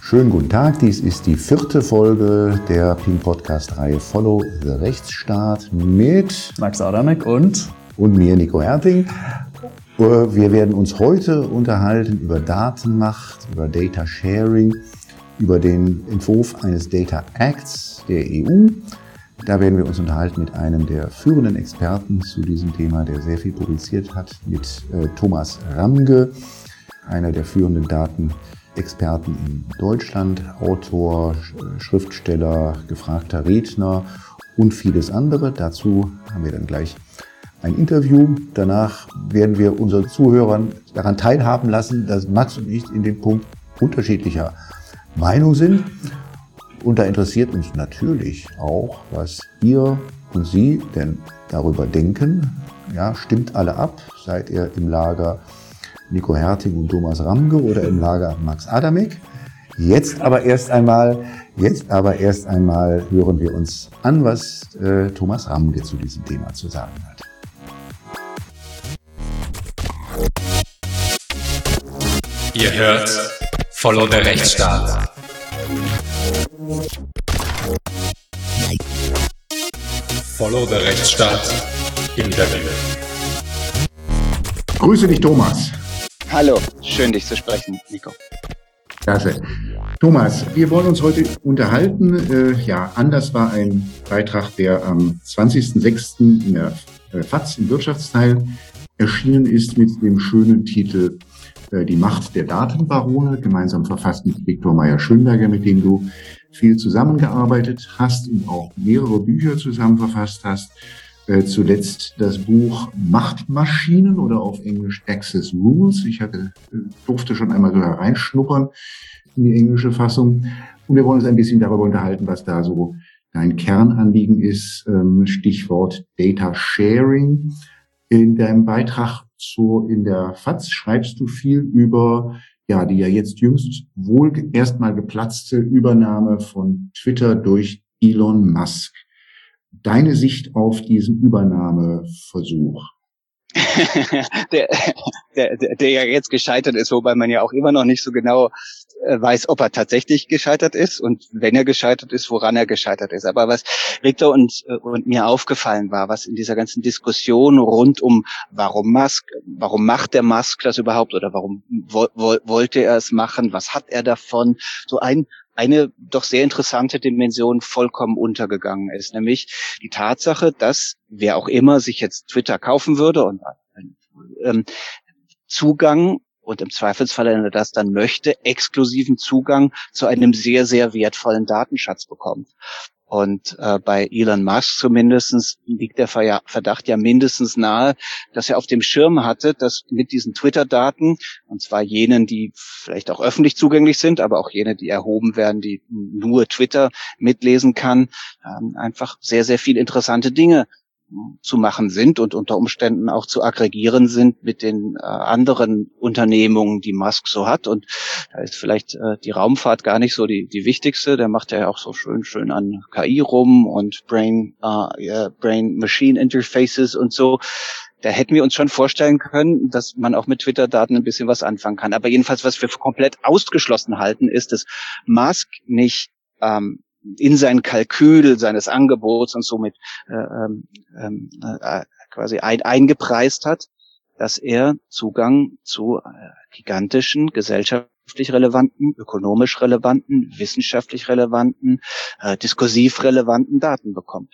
Schönen guten Tag, dies ist die 4. Folge der PIN-Podcast-Reihe Follow the Rechtsstaat mit Max Adamek und mir, Nico Herting. Wir werden uns heute unterhalten über Datenmacht, über Data Sharing, über den Entwurf eines Data Acts der EU. Da werden wir uns unterhalten mit einem der führenden Experten zu diesem Thema, der sehr viel publiziert hat, mit Thomas Ramge, einer der führenden Datenexperten in Deutschland, Autor, Schriftsteller, gefragter Redner und vieles andere. Dazu haben wir dann gleich ein Interview. Danach werden wir unseren Zuhörern daran teilhaben lassen, dass Max und ich in dem Punkt unterschiedlicher Meinung sind. Und da interessiert uns natürlich auch, was ihr und Sie denn darüber denken. Ja, stimmt alle ab? Seid ihr im Lager Nico Herting und Thomas Ramge oder im Lager Max Adamek? Jetzt aber erst einmal hören wir uns an, was Thomas Ramge zu diesem Thema zu sagen hat. Ihr hört Follow the Rechtsstaat. Follow the Rechtsstaat Interview. Grüße dich, Thomas. Hallo, schön dich zu sprechen, Nico. Klasse. Thomas, wir wollen uns heute unterhalten. Anders war ein Beitrag, der am 20.06. in der FAZ im Wirtschaftsteil erschienen ist mit dem schönen Titel Die Macht der Datenbarone, gemeinsam verfasst mit Viktor Meyer-Schönberger, mit dem du viel zusammengearbeitet hast und auch mehrere Bücher zusammen verfasst hast. Zuletzt das Buch Machtmaschinen oder auf Englisch Access Rules. Ich durfte schon einmal so hereinschnuppern in die englische Fassung. Und wir wollen uns ein bisschen darüber unterhalten, was da so dein Kernanliegen ist. Stichwort Data Sharing. In deinem Beitrag in der FAZ schreibst du viel über die ja jetzt jüngst wohl erstmal geplatzte Übernahme von Twitter durch Elon Musk. Deine Sicht auf diesen Übernahmeversuch? der ja jetzt gescheitert ist, wobei man ja auch immer noch nicht so genau weiß, ob er tatsächlich gescheitert ist und wenn er gescheitert ist, woran er gescheitert ist. Aber was Victor und mir aufgefallen war, was in dieser ganzen Diskussion rund um warum macht der Musk das überhaupt oder warum wollte er es machen, was hat er davon, so eine doch sehr interessante Dimension vollkommen untergegangen ist, nämlich die Tatsache, dass wer auch immer sich jetzt Twitter kaufen würde und Zugang und im Zweifelsfall, wenn er das dann möchte, exklusiven Zugang zu einem sehr, sehr wertvollen Datenschatz bekommt. Und bei Elon Musk zumindest liegt der Verdacht ja mindestens nahe, dass er auf dem Schirm hatte, dass mit diesen Twitter-Daten, und zwar jenen, die vielleicht auch öffentlich zugänglich sind, aber auch jene, die erhoben werden, die nur Twitter mitlesen kann, einfach sehr, sehr viel interessante Dinge zu machen sind und unter Umständen auch zu aggregieren sind mit den anderen Unternehmungen, die Musk so hat. Und da ist vielleicht die Raumfahrt gar nicht so die wichtigste. Der macht ja auch so schön an KI rum und Brain-Machine-Interfaces und so. Da hätten wir uns schon vorstellen können, dass man auch mit Twitter-Daten ein bisschen was anfangen kann. Aber jedenfalls, was wir komplett ausgeschlossen halten, ist, dass Musk nicht in sein Kalkül seines Angebots und somit quasi eingepreist hat, dass er Zugang zu gigantischen, gesellschaftlich relevanten, ökonomisch relevanten, wissenschaftlich relevanten, diskursiv relevanten Daten bekommt.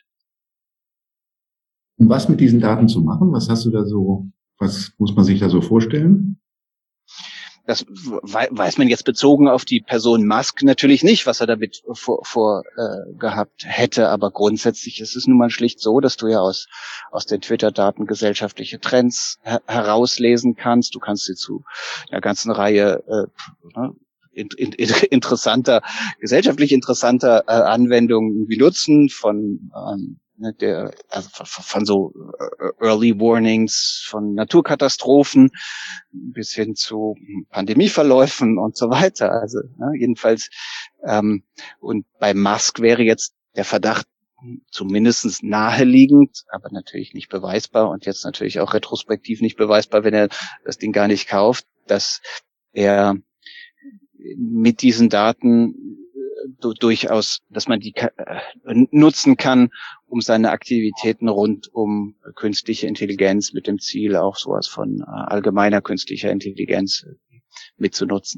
Um was mit diesen Daten zu machen? Was muss man sich da so vorstellen? Das weiß man jetzt bezogen auf die Person Musk natürlich nicht, was er damit gehabt hätte. Aber grundsätzlich ist es nun mal schlicht so, dass du ja aus den Twitter-Daten gesellschaftliche Trends herauslesen kannst. Du kannst sie zu einer ganzen Reihe gesellschaftlich interessanter Anwendungen benutzen, von so Early Warnings von Naturkatastrophen bis hin zu Pandemieverläufen und so weiter. Also jedenfalls und bei Musk wäre jetzt der Verdacht zumindest naheliegend, aber natürlich nicht beweisbar und jetzt natürlich auch retrospektiv nicht beweisbar, wenn er das Ding gar nicht kauft, dass er mit diesen Daten durchaus, dass man die nutzen kann, um seine Aktivitäten rund um künstliche Intelligenz mit dem Ziel auch sowas von allgemeiner künstlicher Intelligenz mitzunutzen.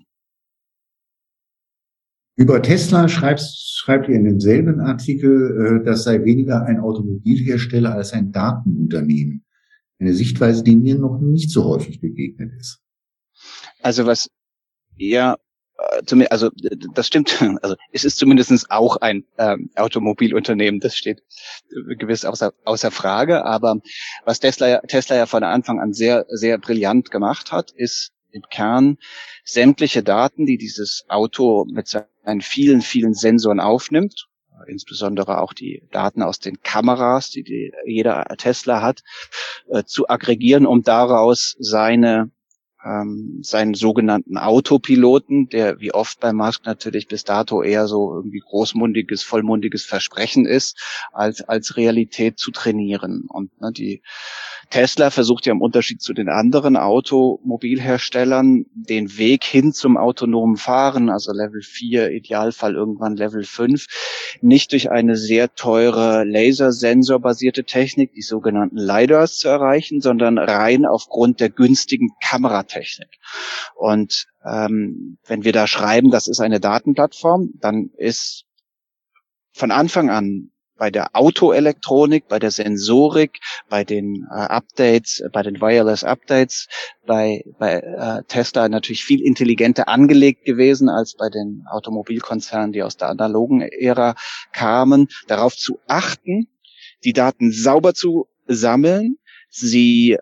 Über Tesla schreibt ihr in demselben Artikel, das sei weniger ein Automobilhersteller als ein Datenunternehmen. Eine Sichtweise, die mir noch nicht so häufig begegnet ist. Also was eher also das stimmt. Also es ist zumindest auch ein Automobilunternehmen. Das steht gewiss außer Frage. Aber was Tesla ja von Anfang an sehr, sehr brillant gemacht hat, ist im Kern sämtliche Daten, die dieses Auto mit seinen vielen, vielen Sensoren aufnimmt, insbesondere auch die Daten aus den Kameras, die jeder Tesla hat, zu aggregieren, um daraus seinen sogenannten Autopiloten, der wie oft bei Musk natürlich bis dato eher so irgendwie großmundiges, vollmundiges Versprechen ist, als Realität zu trainieren. Und die Tesla versucht ja im Unterschied zu den anderen Automobilherstellern den Weg hin zum autonomen Fahren, also Level 4, Idealfall irgendwann Level 5, nicht durch eine sehr teure lasersensorbasierte Technik, die sogenannten LiDARs, zu erreichen, sondern rein aufgrund der günstigen Kameratechnik. Und wenn wir da schreiben, das ist eine Datenplattform, dann ist von Anfang an bei der Autoelektronik, bei der Sensorik, bei den Updates, bei den Wireless Updates, bei Tesla natürlich viel intelligenter angelegt gewesen als bei den Automobilkonzernen, die aus der analogen Ära kamen, darauf zu achten, die Daten sauber zu sammeln, sie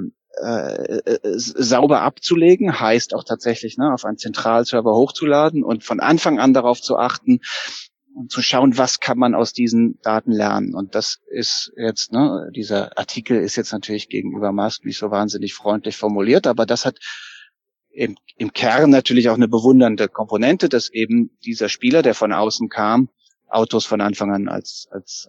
sauber abzulegen, heißt auch tatsächlich auf einen Zentralserver hochzuladen und von Anfang an darauf zu achten, und zu schauen, was kann man aus diesen Daten lernen. Und das ist jetzt, dieser Artikel ist jetzt natürlich gegenüber Musk nicht so wahnsinnig freundlich formuliert, aber das hat im Kern natürlich auch eine bewundernde Komponente, dass eben dieser Spieler, der von außen kam, Autos von Anfang an als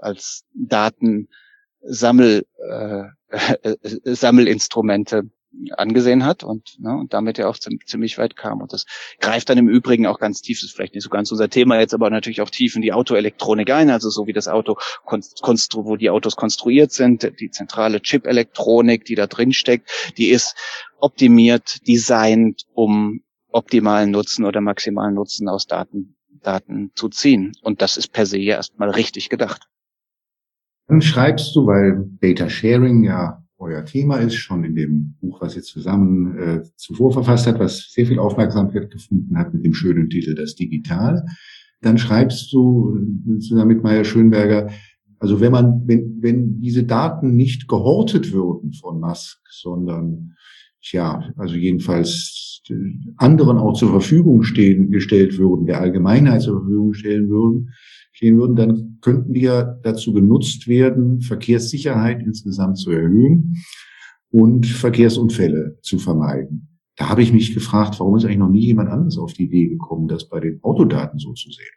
Sammelinstrumente angesehen hat und damit ja auch ziemlich weit kam. Und das greift dann im Übrigen auch ganz tief, das ist vielleicht nicht so ganz unser Thema jetzt, aber natürlich auch tief in die Autoelektronik ein, also so wie das Auto, wo die Autos konstruiert sind, die zentrale Chip-Elektronik, die da drin steckt, die ist optimiert, designt, um optimalen Nutzen oder maximalen Nutzen aus Daten zu ziehen. Und das ist per se ja erstmal richtig gedacht. Dann schreibst du, weil Data Sharing ja euer Thema ist, schon in dem Buch, was ihr zusammen zuvor verfasst habt, was sehr viel Aufmerksamkeit gefunden hat mit dem schönen Titel Das Digital. Dann schreibst du zusammen mit Meyer Schönberger, also wenn diese Daten nicht gehortet würden von Musk, sondern also jedenfalls anderen auch zur Verfügung gestellt würden, der Allgemeinheit zur Verfügung stehen würden, dann könnten die ja dazu genutzt werden, Verkehrssicherheit insgesamt zu erhöhen und Verkehrsunfälle zu vermeiden. Da habe ich mich gefragt, warum ist eigentlich noch nie jemand anderes auf die Idee gekommen, das bei den Autodaten so zu sehen?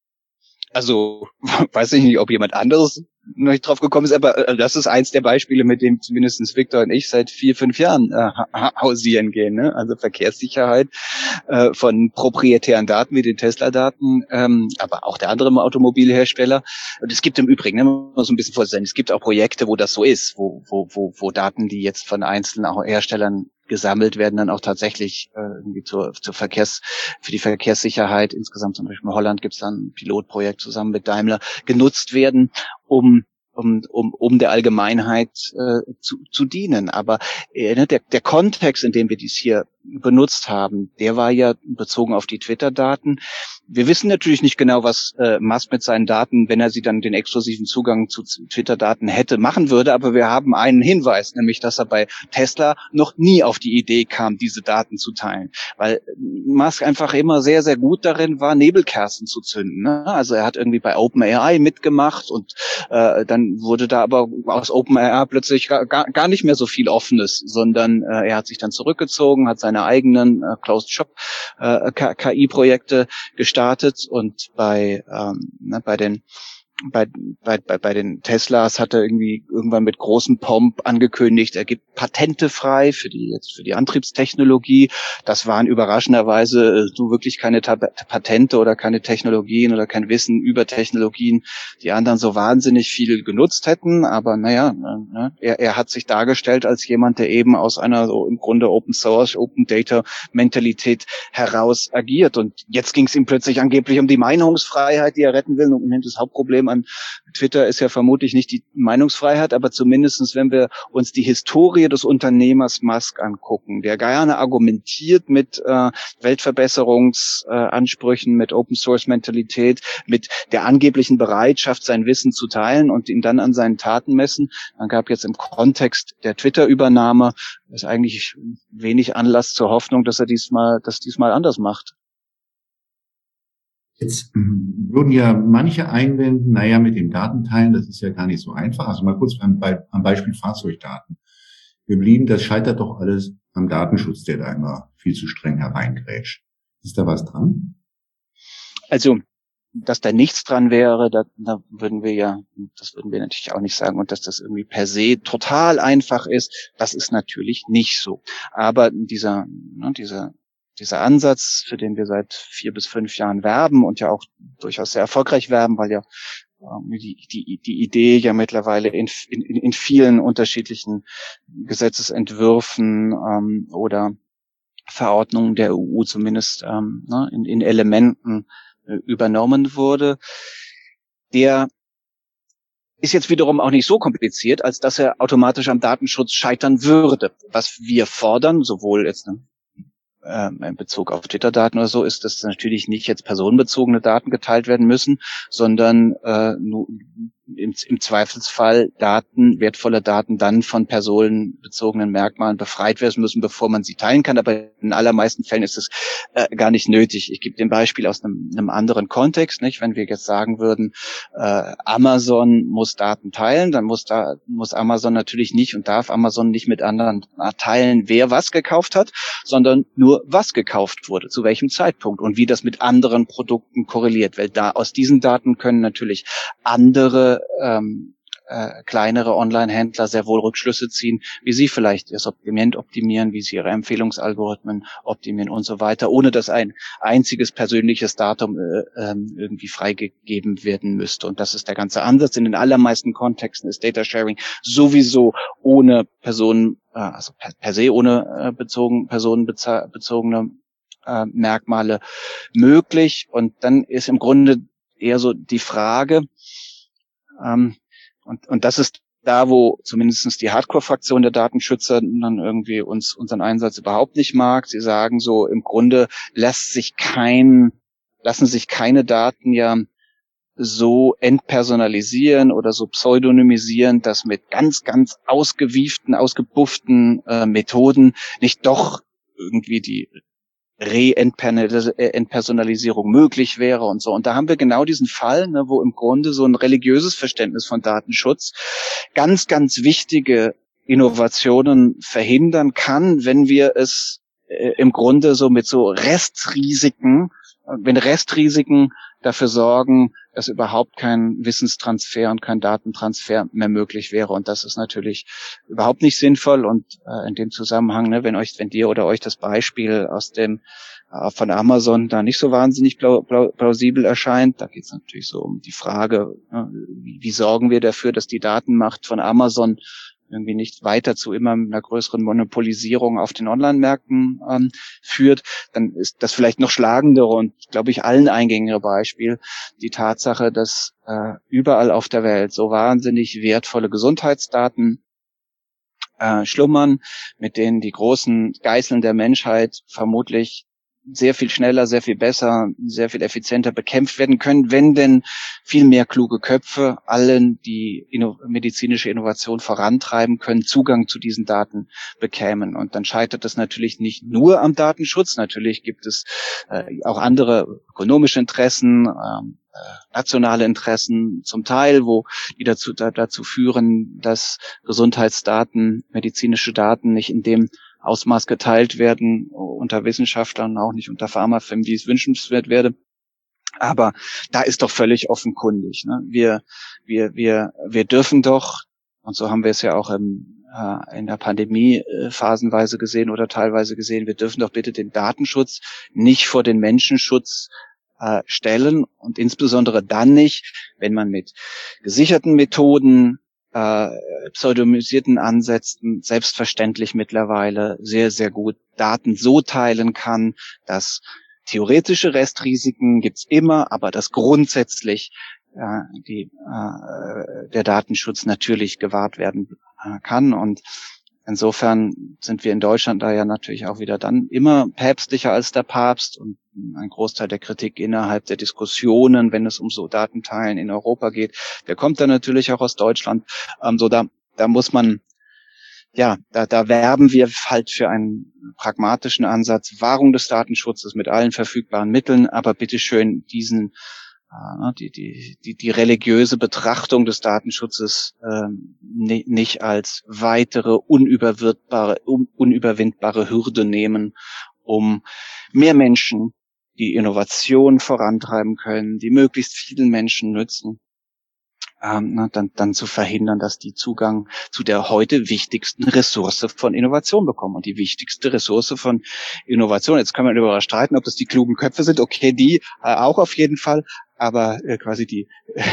Also, weiß ich nicht, ob jemand anderes noch nicht drauf gekommen ist, aber das ist eins der Beispiele, mit dem zumindest Victor und ich seit 4-5 Jahren hausieren gehen. Ne? Also Verkehrssicherheit von proprietären Daten wie den Tesla-Daten, aber auch der anderen Automobilhersteller. Und es gibt im Übrigen, muss so ein bisschen vorstellen, es gibt auch Projekte, wo das so ist, wo Daten, die jetzt von einzelnen auch Herstellern gesammelt werden, dann auch tatsächlich irgendwie für die Verkehrssicherheit insgesamt, zum Beispiel in Holland gibt es dann ein Pilotprojekt zusammen mit Daimler, genutzt werden, um der Allgemeinheit zu dienen. Aber der Kontext, in dem wir dies hier benutzt haben, der war ja bezogen auf die Twitter-Daten. Wir wissen natürlich nicht genau, was Musk mit seinen Daten, wenn er sie dann den exklusiven Zugang zu Twitter-Daten hätte, machen würde. Aber wir haben einen Hinweis, nämlich, dass er bei Tesla noch nie auf die Idee kam, diese Daten zu teilen. Weil Musk einfach immer sehr, sehr gut darin war, Nebelkerzen zu zünden. Ne? Also er hat irgendwie bei OpenAI mitgemacht und dann wurde da aber aus OpenAI plötzlich gar nicht mehr so viel Offenes, sondern er hat sich dann zurückgezogen, hat seine eigenen Closed-Shop KI-Projekte gestartet und bei den bei den Teslas hat er irgendwie irgendwann mit großem Pomp angekündigt, er gibt Patente frei für die Antriebstechnologie. Das waren überraschenderweise so wirklich keine Patente oder keine Technologien oder kein Wissen über Technologien, die anderen so wahnsinnig viel genutzt hätten. Aber naja, er hat sich dargestellt als jemand, der eben aus einer so im Grunde Open Source, Open Data Mentalität heraus agiert. Und jetzt ging es ihm plötzlich angeblich um die Meinungsfreiheit, die er retten will. Und das Hauptproblem an Twitter ist ja vermutlich nicht die Meinungsfreiheit, aber zumindestens, wenn wir uns die Historie des Unternehmers Musk angucken, der gerne argumentiert mit Weltverbesserungsansprüchen, mit Open-Source-Mentalität, mit der angeblichen Bereitschaft, sein Wissen zu teilen und ihn dann an seinen Taten messen. Man gab jetzt im Kontext der Twitter-Übernahme ist eigentlich wenig Anlass zur Hoffnung, dass er diesmal anders macht. Jetzt würden ja manche einwenden, naja, mit dem Datenteilen, das ist ja gar nicht so einfach. Also mal kurz am Beispiel Fahrzeugdaten. Das scheitert doch alles am Datenschutz, der da immer viel zu streng hereingrätscht. Ist da was dran? Also, dass da nichts dran wäre, da würden wir natürlich auch nicht sagen. Und dass das irgendwie per se total einfach ist, das ist natürlich nicht so. Aber dieser Ansatz, für den wir seit 4 bis 5 Jahren werben und ja auch durchaus sehr erfolgreich werben, weil ja die Idee ja mittlerweile in vielen unterschiedlichen Gesetzesentwürfen oder Verordnungen der EU zumindest in Elementen übernommen wurde, der ist jetzt wiederum auch nicht so kompliziert, als dass er automatisch am Datenschutz scheitern würde. Was wir fordern, sowohl jetzt in Bezug auf Twitter-Daten oder so, ist, dass natürlich nicht jetzt personenbezogene Daten geteilt werden müssen, sondern nur im Zweifelsfall wertvolle Daten dann von personenbezogenen Merkmalen befreit werden müssen, bevor man sie teilen kann. Aber in den allermeisten Fällen ist es gar nicht nötig. Ich gebe dem Beispiel aus einem anderen Kontext, nicht? Wenn wir jetzt sagen würden, Amazon muss Daten teilen, dann muss Amazon natürlich nicht und darf Amazon nicht mit anderen teilen, wer was gekauft hat, sondern nur was gekauft wurde, zu welchem Zeitpunkt und wie das mit anderen Produkten korreliert. Weil aus diesen Daten können natürlich andere kleinere Online-Händler sehr wohl Rückschlüsse ziehen, wie sie vielleicht ihr Sortiment optimieren, wie sie ihre Empfehlungsalgorithmen optimieren und so weiter, ohne dass ein einziges persönliches Datum irgendwie freigegeben werden müsste. Und das ist der ganze Ansatz. In den allermeisten Kontexten ist Data Sharing sowieso ohne also per se ohne personenbezogene Merkmale möglich. Und dann ist im Grunde eher so die Frage, und das ist da, wo zumindestens die Hardcore-Fraktion der Datenschützer dann irgendwie unseren Einsatz überhaupt nicht mag. Sie sagen so, im Grunde lassen sich keine Daten ja so entpersonalisieren oder so pseudonymisieren, dass mit ganz, ganz ausgebufften Methoden nicht doch irgendwie die Entpersonalisierung möglich wäre und so. Und da haben wir genau diesen Fall, wo im Grunde so ein religiöses Verständnis von Datenschutz ganz, ganz wichtige Innovationen verhindern kann, wenn wir es im Grunde so mit so Restrisiken dafür sorgen, dass überhaupt kein Wissenstransfer und kein Datentransfer mehr möglich wäre. Und das ist natürlich überhaupt nicht sinnvoll. Und in dem Zusammenhang, wenn dir oder euch das Beispiel von Amazon da nicht so wahnsinnig plausibel erscheint, da geht es natürlich so um die Frage, wie sorgen wir dafür, dass die Datenmacht von Amazon irgendwie nicht weiter zu immer einer größeren Monopolisierung auf den Online-Märkten führt, dann ist das vielleicht noch schlagendere und, glaube ich, allen eingängige Beispiel die Tatsache, dass überall auf der Welt so wahnsinnig wertvolle Gesundheitsdaten schlummern, mit denen die großen Geißeln der Menschheit vermutlich sehr viel schneller, sehr viel besser, sehr viel effizienter bekämpft werden können, wenn denn viel mehr kluge Köpfe allen, die medizinische Innovation vorantreiben können, Zugang zu diesen Daten bekämen. Und dann scheitert es natürlich nicht nur am Datenschutz. Natürlich gibt es auch andere ökonomische Interessen, nationale Interessen zum Teil, die dazu führen, dass Gesundheitsdaten, medizinische Daten nicht in dem Ausmaß geteilt werden unter Wissenschaftlern, auch nicht unter Pharmafirmen, wie es wünschenswert wäre. Aber da ist doch völlig offenkundig, ne? Wir dürfen doch, und so haben wir es ja auch in der Pandemie phasenweise gesehen oder teilweise gesehen, wir dürfen doch bitte den Datenschutz nicht vor den Menschenschutz stellen und insbesondere dann nicht, wenn man mit gesicherten Methoden, pseudonymisierten Ansätzen selbstverständlich mittlerweile sehr, sehr gut Daten so teilen kann, dass theoretische Restrisiken gibt's immer, aber dass grundsätzlich der Datenschutz natürlich gewahrt werden kann. Und insofern sind wir in Deutschland da ja natürlich auch wieder dann immer päpstlicher als der Papst, und ein Großteil der Kritik innerhalb der Diskussionen, wenn es um so Datenteilen in Europa geht, der kommt dann natürlich auch aus Deutschland. Da muss man, ja, da werben wir halt für einen pragmatischen Ansatz, Wahrung des Datenschutzes mit allen verfügbaren Mitteln, aber bitteschön die religiöse Betrachtung des Datenschutzes nicht als weitere unüberwindbare Hürde nehmen, um mehr Menschen, die Innovation vorantreiben können, die möglichst vielen Menschen nützen, dann zu verhindern, dass die Zugang zu der heute wichtigsten Ressource von Innovation bekommen. Und die wichtigste Ressource von Innovation, jetzt kann man darüber streiten, ob das die klugen Köpfe sind, okay, die auch auf jeden Fall, aber quasi die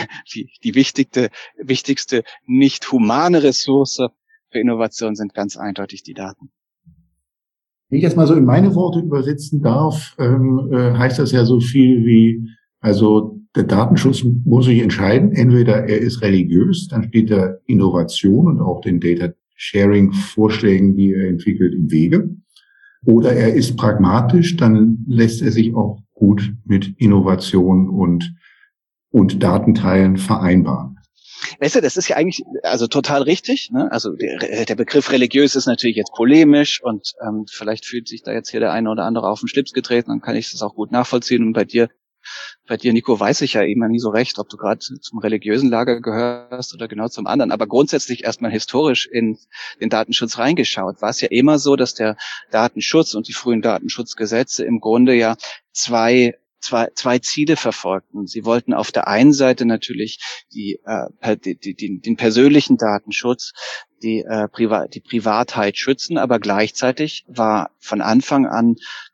wichtigste nicht humane Ressource für Innovation sind ganz eindeutig die Daten. Wenn ich jetzt mal so in meine Worte übersetzen darf, heißt das ja so viel wie, also der Datenschutz muss sich entscheiden, entweder er ist religiös, dann steht er Innovation und auch den Data-Sharing-Vorschlägen, die er entwickelt, im Wege, oder er ist pragmatisch, dann lässt er sich auch gut mit Innovation und Datenteilen vereinbaren. Weißt du, das ist ja eigentlich also total richtig, ne? Also der Begriff religiös ist natürlich jetzt polemisch und vielleicht fühlt sich da jetzt hier der eine oder andere auf den Schlips getreten, dann kann ich das auch gut nachvollziehen. Und bei dir, Nico, weiß ich ja immer nie so recht, ob du gerade zum religiösen Lager gehörst oder genau zum anderen. Aber grundsätzlich erstmal historisch in den Datenschutz reingeschaut, war es ja immer so, dass der Datenschutz und die frühen Datenschutzgesetze im Grunde ja zwei Ziele verfolgten. Sie wollten auf der einen Seite natürlich den persönlichen Datenschutz, die Privatheit schützen, aber gleichzeitig war von Anfang an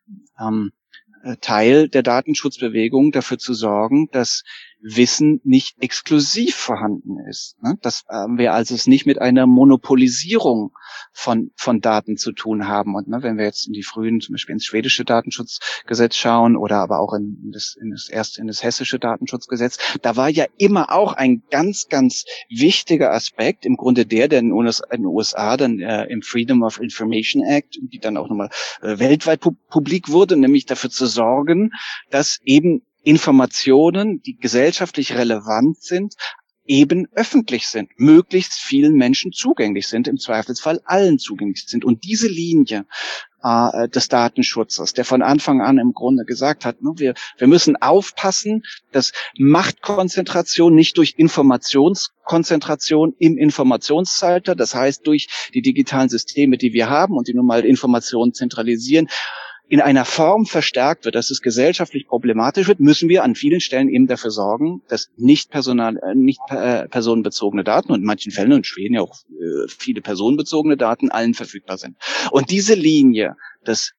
Teil der Datenschutzbewegung dafür zu sorgen, dass Wissen nicht exklusiv vorhanden ist. Dass wir also es nicht mit einer Monopolisierung von Daten zu tun haben. Und wenn wir jetzt in die frühen, zum Beispiel ins schwedische Datenschutzgesetz schauen oder aber auch in das hessische Datenschutzgesetz, da war ja immer auch ein ganz, ganz wichtiger Aspekt, im Grunde der in den USA dann im Freedom of Information Act, die dann auch nochmal weltweit publik wurde, nämlich dafür zu sorgen, dass eben Informationen, die gesellschaftlich relevant sind, eben öffentlich sind, möglichst vielen Menschen zugänglich sind, im Zweifelsfall allen zugänglich sind. Und diese Linie des Datenschutzes, der von Anfang an im Grunde gesagt hat, wir müssen aufpassen, dass Machtkonzentration nicht durch Informationskonzentration im Informationszeitalter, das heißt durch die digitalen Systeme, die wir haben und die nun mal Informationen zentralisieren, in einer Form verstärkt wird, dass es gesellschaftlich problematisch wird, müssen wir an vielen Stellen eben dafür sorgen, dass nicht personenbezogene Daten und in manchen Fällen, in Schweden ja auch viele personenbezogene Daten, allen verfügbar sind. Und diese Linie des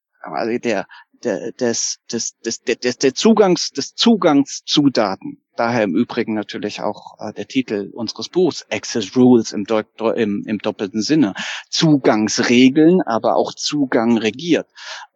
Zugangs zu Daten, daher im Übrigen natürlich auch der Titel unseres Buchs, Access Rules im doppelten Sinne, Zugangsregeln, aber auch Zugang regiert.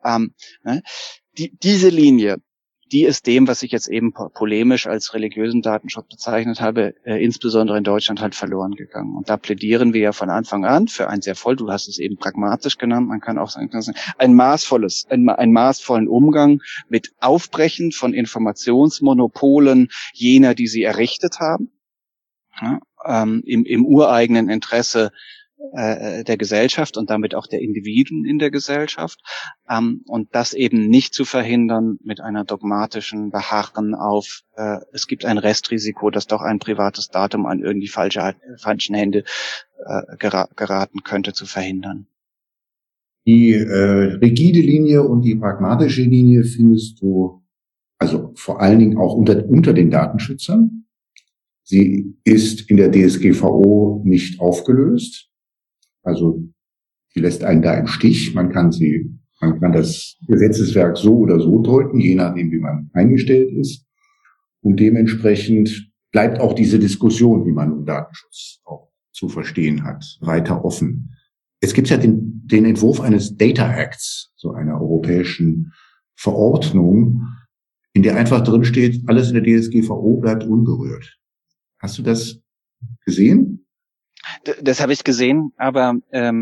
Diese Linie, die ist dem, was ich jetzt eben polemisch als religiösen Datenschutz bezeichnet habe, insbesondere in Deutschland halt verloren gegangen. Und da plädieren wir ja von Anfang an für ein sehr voll, du hast es eben pragmatisch genannt, man kann auch sagen, einen maßvollen Umgang mit Aufbrechen von Informationsmonopolen jener, die sie errichtet haben, ja, im ureigenen Interesse der Gesellschaft und damit auch der Individuen in der Gesellschaft, und das eben nicht zu verhindern mit einer dogmatischen Beharren auf, es gibt ein Restrisiko, dass doch ein privates Datum an irgendwie falschen Hände geraten könnte, zu verhindern. Die rigide Linie und die pragmatische Linie findest du, also vor allen Dingen auch unter den Datenschützern. Sie ist in der DSGVO nicht aufgelöst. Also sie lässt einen da im Stich. Man kann das Gesetzeswerk so oder so deuten, je nachdem, wie man eingestellt ist. Und dementsprechend bleibt auch diese Diskussion, wie man im Datenschutz auch zu verstehen hat, weiter offen. Es gibt ja den Entwurf eines Data Acts, so einer europäischen Verordnung, in der einfach drin steht, alles in der DSGVO bleibt unberührt. Hast du das gesehen? Das habe ich gesehen, aber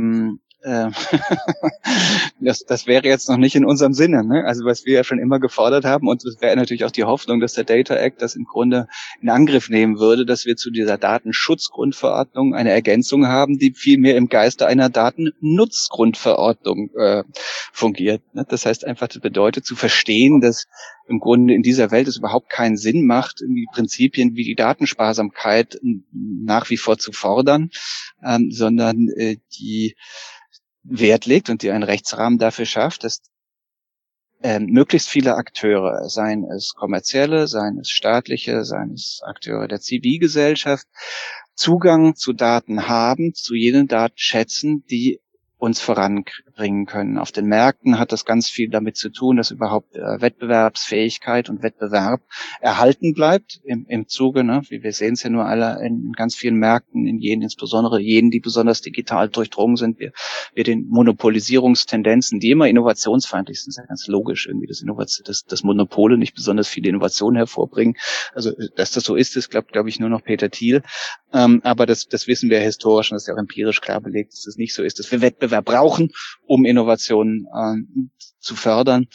das wäre jetzt noch nicht in unserem Sinne, ne? Also was wir ja schon immer gefordert haben, und das wäre natürlich auch die Hoffnung, dass der Data Act das im Grunde in Angriff nehmen würde, dass wir zu dieser Datenschutzgrundverordnung eine Ergänzung haben, die vielmehr im Geiste einer Datennutzgrundverordnung fungiert. Ne? Das heißt einfach, das bedeutet zu verstehen, dass im Grunde in dieser Welt es überhaupt keinen Sinn macht, irgendwie Prinzipien wie die Datensparsamkeit nach wie vor zu fordern, sondern die Wert legt und die einen Rechtsrahmen dafür schafft, dass möglichst viele Akteure, seien es kommerzielle, seien es staatliche, seien es Akteure der Zivilgesellschaft, Zugang zu Daten haben, zu jenen Datenschätzen, die uns voranbringen können. Auf den Märkten hat das ganz viel damit zu tun, dass überhaupt Wettbewerbsfähigkeit und Wettbewerb erhalten bleibt im Zuge, ne? Wie wir sehen es ja nur alle in ganz vielen Märkten, insbesondere jenen, die besonders digital durchdrungen sind, wir den Monopolisierungstendenzen, die immer innovationsfeindlich sind, ist ja ganz logisch irgendwie, dass Monopole nicht besonders viele Innovationen hervorbringen. Also, dass das so ist, glaubt, glaube ich, nur noch Peter Thiel. Aber das wissen wir historisch und das ist ja auch empirisch klar belegt, dass das nicht so ist, dass wir Wettbewerb brauchen, um Innovationen zu fördern,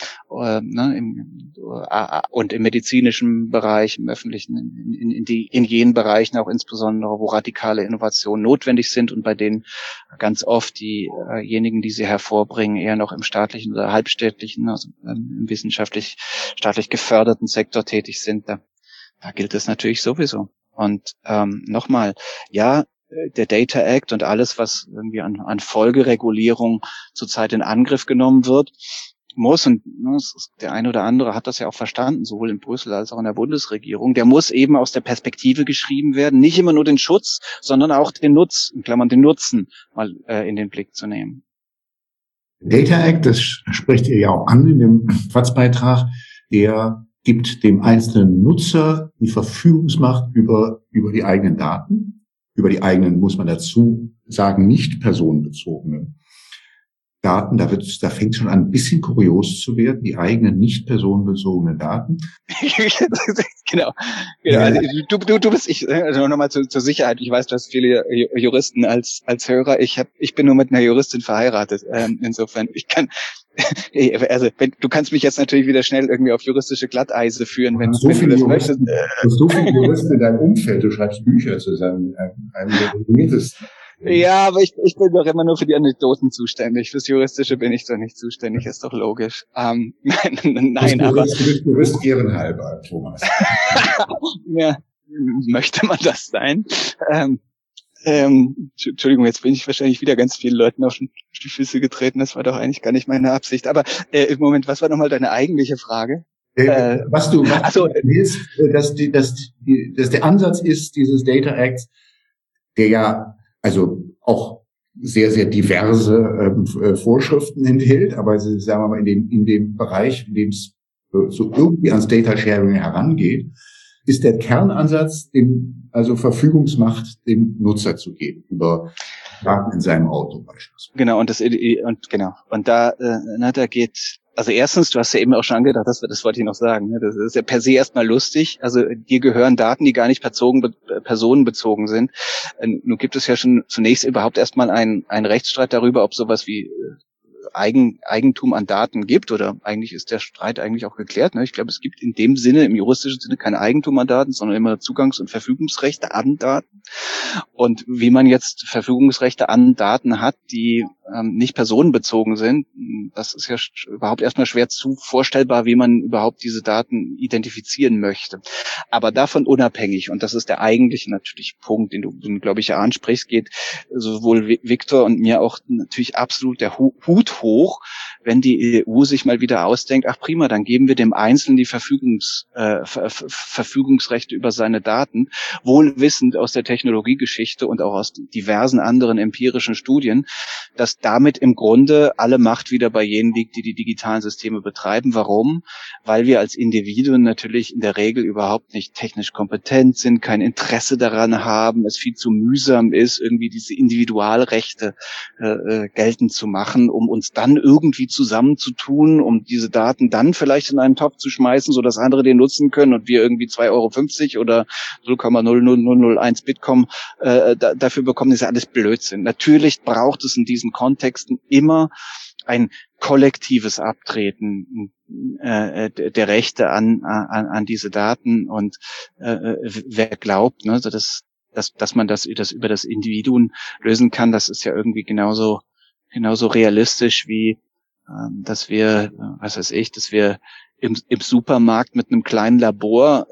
und im medizinischen Bereich, im öffentlichen, in jenen Bereichen auch insbesondere, wo radikale Innovationen notwendig sind und bei denen ganz oft diejenigen, die sie hervorbringen, eher noch im staatlichen oder halbstaatlichen, also im staatlich geförderten Sektor tätig sind. Da gilt es natürlich sowieso. Und nochmal, ja, der Data Act und alles, was irgendwie an Folgeregulierung zurzeit in Angriff genommen wird, muss, und der eine oder andere hat das ja auch verstanden, sowohl in Brüssel als auch in der Bundesregierung, der muss eben aus der Perspektive geschrieben werden, nicht immer nur den Schutz, sondern auch den den Nutzen mal in den Blick zu nehmen. Data Act, das spricht ihr ja auch an in dem FAZ-Beitrag, der gibt dem einzelnen Nutzer die Verfügungsmacht über die eigenen Daten, über die eigenen, muss man dazu sagen, nicht personenbezogenen Daten. Da fängt es schon an, ein bisschen kurios zu werden, die eigenen nicht personenbezogenen Daten. Genau. Also du bist, also nochmal zur Sicherheit, ich weiß, du hast viele Juristen als Hörer, ich bin nur mit einer Juristin verheiratet, insofern, du kannst mich jetzt natürlich wieder schnell irgendwie auf juristische Glatteise führen, wenn du das möchtest. Du hast so viele Juristen in deinem Umfeld, du schreibst Bücher zusammen, einem der renommiertesten. Ja, aber ich bin doch immer nur für die Anekdoten zuständig. Fürs Juristische bin ich doch nicht zuständig, ist doch logisch. Nein, aber... Du bist ehrenhalber, Thomas. Ja, möchte man das sein? Entschuldigung, jetzt bin ich wahrscheinlich wieder ganz vielen Leuten auf die Füße getreten. Das war doch eigentlich gar nicht meine Absicht. Aber im Moment, was war nochmal deine eigentliche Frage? Was du willst, dass der Ansatz ist, dieses Data Act, der ja also auch sehr, sehr diverse Vorschriften enthält, aber sagen wir mal in dem Bereich, in dem es so irgendwie ans Data Sharing herangeht, ist der Kernansatz, also Verfügungsmacht dem Nutzer zu geben über Daten in seinem Auto beispielsweise. Genau, und da geht, also erstens, du hast ja eben auch schon angedacht, das wollte ich noch sagen, ne? Das ist ja per se erstmal lustig, also dir gehören Daten, die gar nicht personenbezogen sind. Nun gibt es ja schon zunächst überhaupt erstmal einen Rechtsstreit darüber, ob sowas wie Eigentum an Daten gibt, oder eigentlich ist der Streit eigentlich auch geklärt. Ne? Ich glaube, es gibt in dem Sinne, im juristischen Sinne, kein Eigentum an Daten, sondern immer Zugangs- und Verfügungsrechte an Daten. Und wie man jetzt Verfügungsrechte an Daten hat, die nicht personenbezogen sind, das ist ja überhaupt erstmal schwer vorstellbar, wie man überhaupt diese Daten identifizieren möchte. Aber davon unabhängig, und das ist der eigentliche natürlich Punkt, den du glaube ich, ja ansprichst, geht sowohl Viktor und mir auch natürlich absolut der Hut hoch, wenn die EU sich mal wieder ausdenkt, ach prima, dann geben wir dem Einzelnen die Verfügungsrechte über seine Daten, wohl wissend aus der Technologiegeschichte und auch aus diversen anderen empirischen Studien, dass damit im Grunde alle Macht wieder bei jenen liegt, die die digitalen Systeme betreiben. Warum? Weil wir als Individuen natürlich in der Regel überhaupt nicht technisch kompetent sind, kein Interesse daran haben, es viel zu mühsam ist, irgendwie diese Individualrechte geltend zu machen, um uns dann irgendwie zusammenzutun, um diese Daten dann vielleicht in einen Topf zu schmeißen, sodass andere den nutzen können und wir irgendwie 2,50 € oder 0,00001 Bitcoin dafür bekommen. Das ist ja alles Blödsinn. Natürlich braucht es in diesen Kontexten immer ein kollektives Abtreten der Rechte an diese Daten, und wer glaubt, ne, dass man das über das Individuum lösen kann, das ist ja irgendwie genauso realistisch wie dass wir, dass wir im Supermarkt mit einem kleinen Labor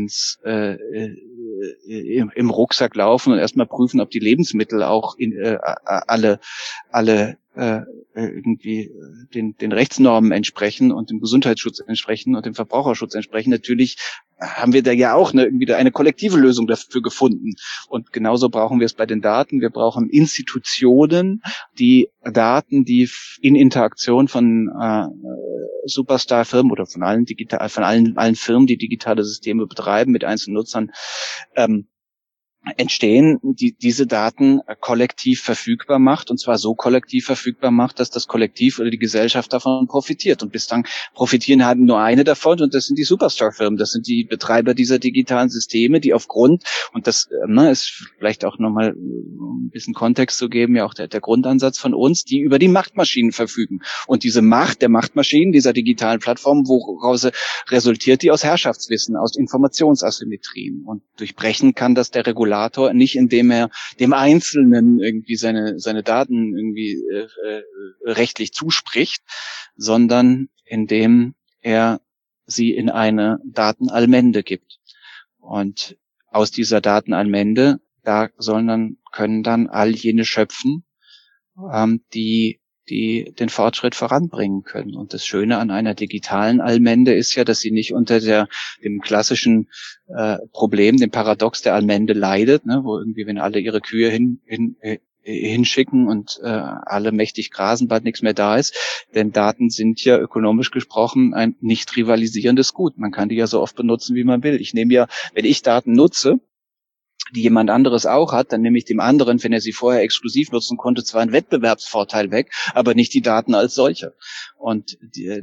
im Rucksack laufen und erstmal prüfen, ob die Lebensmittel auch alle irgendwie den Rechtsnormen entsprechen und dem Gesundheitsschutz entsprechen und dem Verbraucherschutz entsprechen. Natürlich haben wir da ja auch eine kollektive Lösung dafür gefunden. Und genauso brauchen wir es bei den Daten. Wir brauchen Institutionen, die Daten, die in Interaktion von Superstar-Firmen oder von allen Firmen, die digitale Systeme betreiben, mit einzelnen Nutzern, entstehen, die diese Daten kollektiv verfügbar macht, und zwar so kollektiv verfügbar macht, dass das Kollektiv oder die Gesellschaft davon profitiert. Und bislang profitieren halt nur eine davon, und das sind die Superstar-Firmen, das sind die Betreiber dieser digitalen Systeme, die aufgrund, und das ist vielleicht auch nochmal ein bisschen Kontext zu geben, ja auch der Grundansatz von uns, die über die Machtmaschinen verfügen. Und diese Macht der Machtmaschinen, dieser digitalen Plattformen, woraus resultiert die? Aus Herrschaftswissen, aus Informationsasymmetrien. Und durchbrechen kann das der Regulator nicht, indem er dem Einzelnen irgendwie seine Daten irgendwie rechtlich zuspricht, sondern indem er sie in eine Datenallmende gibt. Und aus dieser Datenallmende, können dann all jene schöpfen, die den Fortschritt voranbringen können. Und das Schöne an einer digitalen Allmende ist ja, dass sie nicht unter dem klassischen Problem, dem Paradox der Allmende leidet, ne, wo irgendwie, wenn alle ihre Kühe hinschicken und alle mächtig grasen, bald nichts mehr da ist. Denn Daten sind ja ökonomisch gesprochen ein nicht rivalisierendes Gut. Man kann die ja so oft benutzen, wie man will. Wenn ich Daten nutze, die jemand anderes auch hat, dann nehme ich dem anderen, wenn er sie vorher exklusiv nutzen konnte, zwar einen Wettbewerbsvorteil weg, aber nicht die Daten als solche. Und die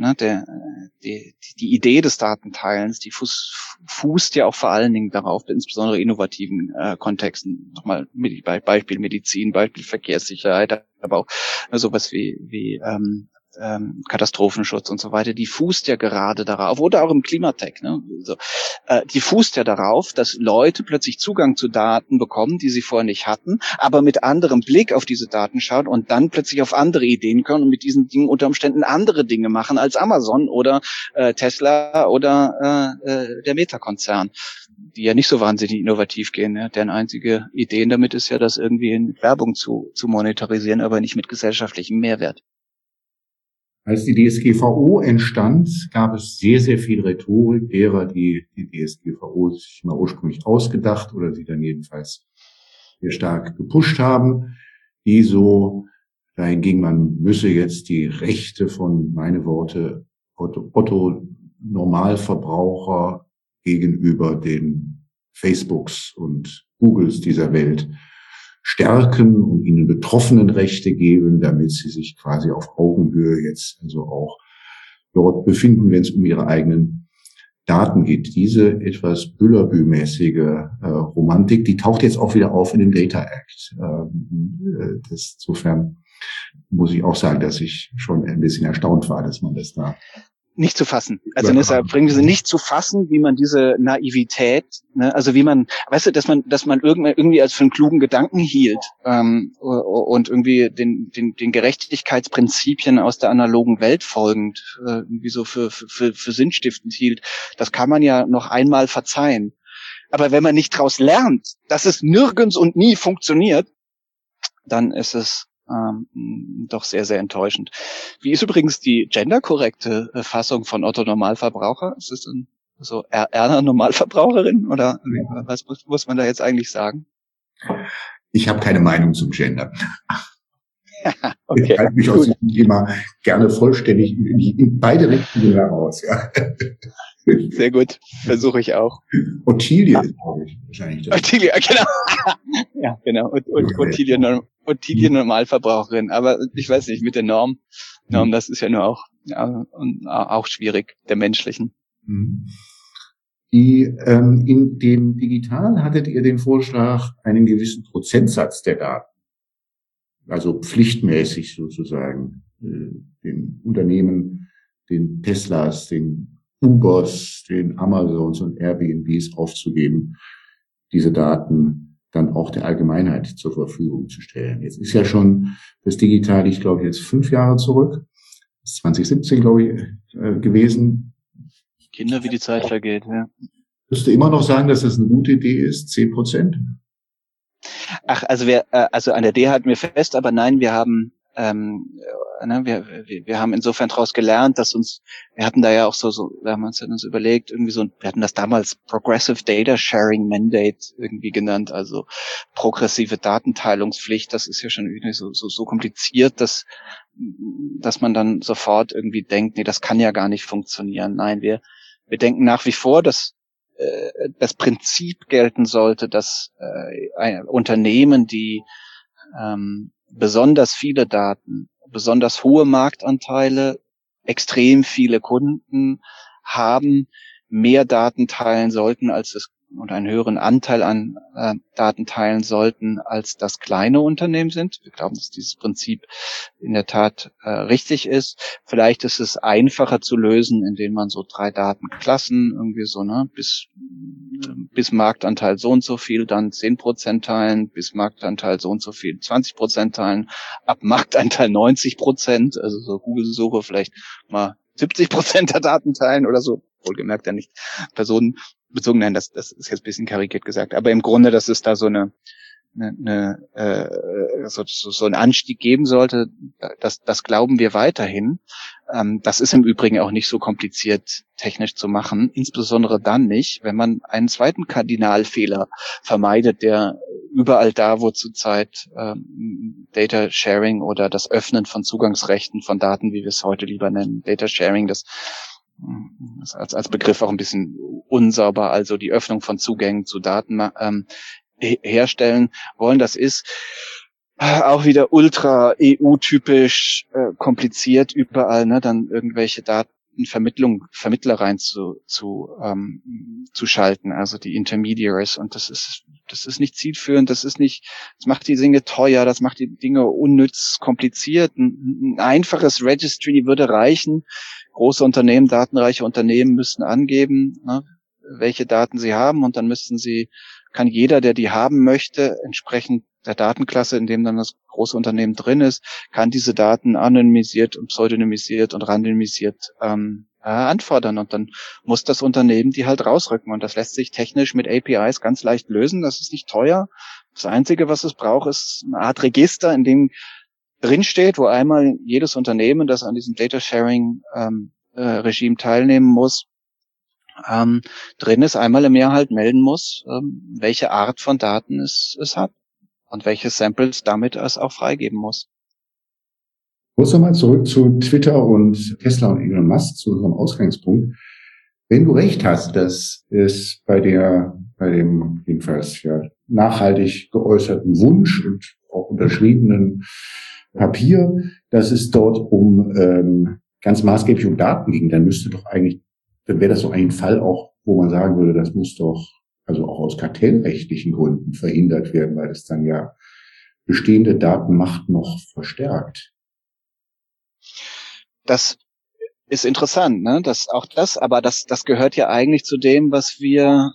Idee des Datenteilens, die fußt ja auch vor allen Dingen darauf, insbesondere innovativen Kontexten, nochmal Beispiel Medizin, Beispiel Verkehrssicherheit, aber auch sowas wie Katastrophenschutz und so weiter, die fußt ja gerade darauf, oder auch im Klimatech, ne? Die fußt ja darauf, dass Leute plötzlich Zugang zu Daten bekommen, die sie vorher nicht hatten, aber mit anderem Blick auf diese Daten schauen und dann plötzlich auf andere Ideen kommen und mit diesen Dingen unter Umständen andere Dinge machen als Amazon oder Tesla oder der Meta-Konzern, die ja nicht so wahnsinnig innovativ gehen, ja? Deren einzige Ideen damit ist ja, das irgendwie in Werbung zu monetarisieren, aber nicht mit gesellschaftlichem Mehrwert. Als die DSGVO entstand, gab es sehr, sehr viel Rhetorik derer, die DSGVO sich mal ursprünglich ausgedacht oder sie dann jedenfalls sehr stark gepusht haben, die so dahin ging, man müsse jetzt die Rechte von, meine Worte, Otto Normalverbraucher gegenüber den Facebooks und Googles dieser Welt stärken und ihnen betroffenen Rechte geben, damit sie sich quasi auf Augenhöhe jetzt also auch dort befinden, wenn es um ihre eigenen Daten geht. Diese etwas Büllerbü-mäßige Romantik, die taucht jetzt auch wieder auf in dem Data Act. Insofern muss ich auch sagen, dass ich schon ein bisschen erstaunt war, dass man das da nicht zu fassen. Also deshalb bringen sie nicht zu fassen, wie man diese Naivität, ne, also wie man, weißt du, dass man irgendwie als für einen klugen Gedanken hielt und irgendwie den Gerechtigkeitsprinzipien aus der analogen Welt folgend irgendwie so für sinnstiftend hielt. Das kann man ja noch einmal verzeihen. Aber wenn man nicht daraus lernt, dass es nirgends und nie funktioniert, dann ist es doch sehr, sehr enttäuschend. Wie ist übrigens die genderkorrekte Fassung von Otto Normalverbraucher? Ist es denn so Erna Normalverbraucherin oder was muss man da jetzt eigentlich sagen? Ich habe keine Meinung zum Gender. Okay, ich halte mich aus diesem Thema gerne vollständig in beide Richtungen heraus. Ja. Sehr gut, versuche ich auch. Ottilie ist, glaube ich, wahrscheinlich das. Ottilie, genau. Ja, genau. Ottilie Normalverbraucherin. Aber ich weiß nicht, mit der Norm, das ist ja nur auch schwierig, der menschlichen. In dem Digital hattet ihr den Vorschlag, einen gewissen Prozentsatz der Daten, also pflichtmäßig sozusagen, den Unternehmen, den Teslas, den Ubers, den Amazons und Airbnbs aufzugeben, diese Daten dann auch der Allgemeinheit zur Verfügung zu stellen. Jetzt ist ja schon das Digital, ich glaube jetzt 5 Jahre zurück, das ist 2017, glaube ich, gewesen. Kinder, wie die Zeit vergeht, ja. Würdest du immer noch sagen, dass das eine gute Idee ist, 10%? Ach, also an der D halten wir fest, aber nein, wir haben wir haben insofern daraus gelernt, dass wir hatten da ja auch wir haben uns überlegt, irgendwie wir hatten das damals Progressive Data Sharing Mandate irgendwie genannt, also progressive Datenteilungspflicht. Das ist ja schon irgendwie so kompliziert, dass man dann sofort irgendwie denkt, nee, das kann ja gar nicht funktionieren. Nein, wir denken nach wie vor, dass das Prinzip gelten sollte, dass Unternehmen, die besonders viele Daten, besonders hohe Marktanteile, extrem viele Kunden haben, mehr Daten teilen sollten, und einen höheren Anteil an Daten teilen sollten, als das kleine Unternehmen sind. Wir glauben, dass dieses Prinzip in der Tat richtig ist. Vielleicht ist es einfacher zu lösen, indem man so 3 Datenklassen irgendwie so, bis Marktanteil so und so viel, dann 10% teilen, bis Marktanteil so und so viel, 20% teilen, ab Marktanteil 90%, also so Google-Suche vielleicht mal 70% der Daten teilen oder so, wohlgemerkt ja nicht personenbezogen, nein, das ist jetzt ein bisschen karikiert gesagt, aber im Grunde, dass es da so ein Anstieg geben sollte, das glauben wir weiterhin. Das ist im Übrigen auch nicht so kompliziert technisch zu machen, insbesondere dann nicht, wenn man einen zweiten Kardinalfehler vermeidet, der überall da, wo zurzeit Data Sharing oder das Öffnen von Zugangsrechten von Daten, wie wir es heute lieber nennen, Data Sharing, das als Begriff auch ein bisschen unsauber, also die Öffnung von Zugängen zu Daten herstellen wollen. Das ist auch wieder ultra EU-typisch kompliziert, überall dann irgendwelche Vermittler rein zu schalten, also die Intermediaries, und das ist nicht zielführend, das macht die Dinge teuer, das macht die Dinge unnütz kompliziert. Ein einfaches Registry würde reichen. Große Unternehmen, datenreiche Unternehmen müssten angeben, welche Daten sie haben, und dann kann jeder, der die haben möchte, entsprechend der Datenklasse, in dem dann das große Unternehmen drin ist, kann diese Daten anonymisiert und pseudonymisiert und randomisiert anfordern, und dann muss das Unternehmen die halt rausrücken, und das lässt sich technisch mit APIs ganz leicht lösen. Das ist nicht teuer. Das Einzige, was es braucht, ist eine Art Register, in dem drinsteht, wo einmal jedes Unternehmen, das an diesem Data Sharing Regime teilnehmen muss, drin ist, einmal im Jahr halt melden muss, welche Art von Daten es hat und welche Samples damit es auch freigeben muss. Kurz nochmal zurück zu Twitter und Tesla und Elon Musk, zu unserem Ausgangspunkt. Wenn du recht hast, dass es bei dem jedenfalls ja nachhaltig geäußerten Wunsch und auch unterschriebenen Papier, dass es dort ganz maßgeblich um Daten ging, dann wäre das doch ein Fall auch, wo man sagen würde, das muss doch also auch aus kartellrechtlichen Gründen verhindert werden, weil es dann ja bestehende Datenmacht noch verstärkt. Das ist interessant, ne? Aber das gehört ja eigentlich zu dem, was wir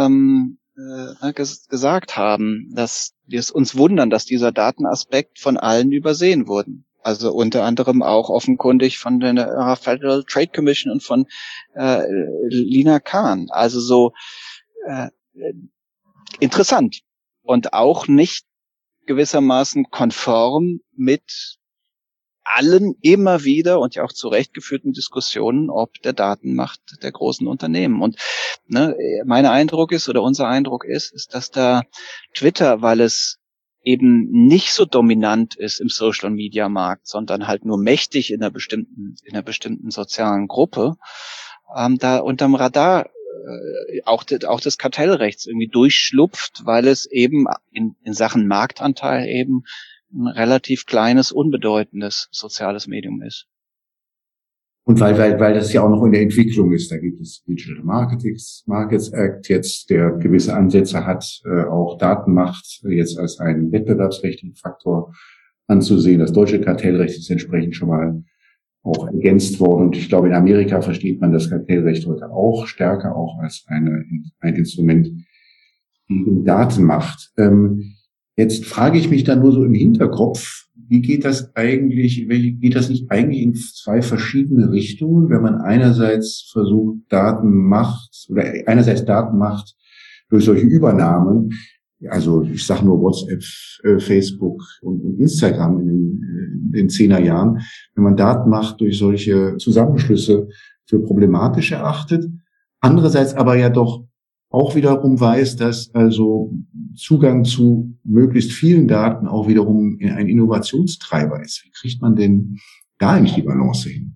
gesagt haben, dass wir es uns wundern, dass dieser Datenaspekt von allen übersehen wurden. Also unter anderem auch offenkundig von der Federal Trade Commission und von Lina Khan. Also so interessant und auch nicht gewissermaßen konform mit allen immer wieder und ja auch zu Recht geführten Diskussionen ob der Datenmacht der großen Unternehmen. Und mein Eindruck ist, oder unser Eindruck ist, dass da Twitter, weil es eben nicht so dominant ist im Social-Media-Markt, sondern halt nur mächtig in einer bestimmten sozialen Gruppe, da unterm Radar auch des Kartellrechts irgendwie durchschlupft, weil es eben in Sachen Marktanteil eben ein relativ kleines, unbedeutendes soziales Medium ist. Und weil das ja auch noch in der Entwicklung ist, da gibt es Digital Markets Act jetzt, der gewisse Ansätze hat, auch Datenmacht jetzt als einen wettbewerbsrechtlichen Faktor anzusehen. Das deutsche Kartellrecht ist entsprechend schon mal auch ergänzt worden. Und ich glaube, in Amerika versteht man das Kartellrecht heute auch stärker, auch als ein Instrument gegen Datenmacht. Jetzt frage ich mich dann nur so im Hinterkopf, wie geht das nicht eigentlich in zwei verschiedene Richtungen, wenn man einerseits versucht, Datenmacht durch solche Übernahmen, also ich sage nur WhatsApp, Facebook und Instagram in den 10er Jahren, wenn man Datenmacht durch solche Zusammenschlüsse für problematisch erachtet, andererseits aber ja doch auch wiederum weiß, dass also Zugang zu möglichst vielen Daten auch wiederum ein Innovationstreiber ist. Wie kriegt man denn da eigentlich die Balance hin?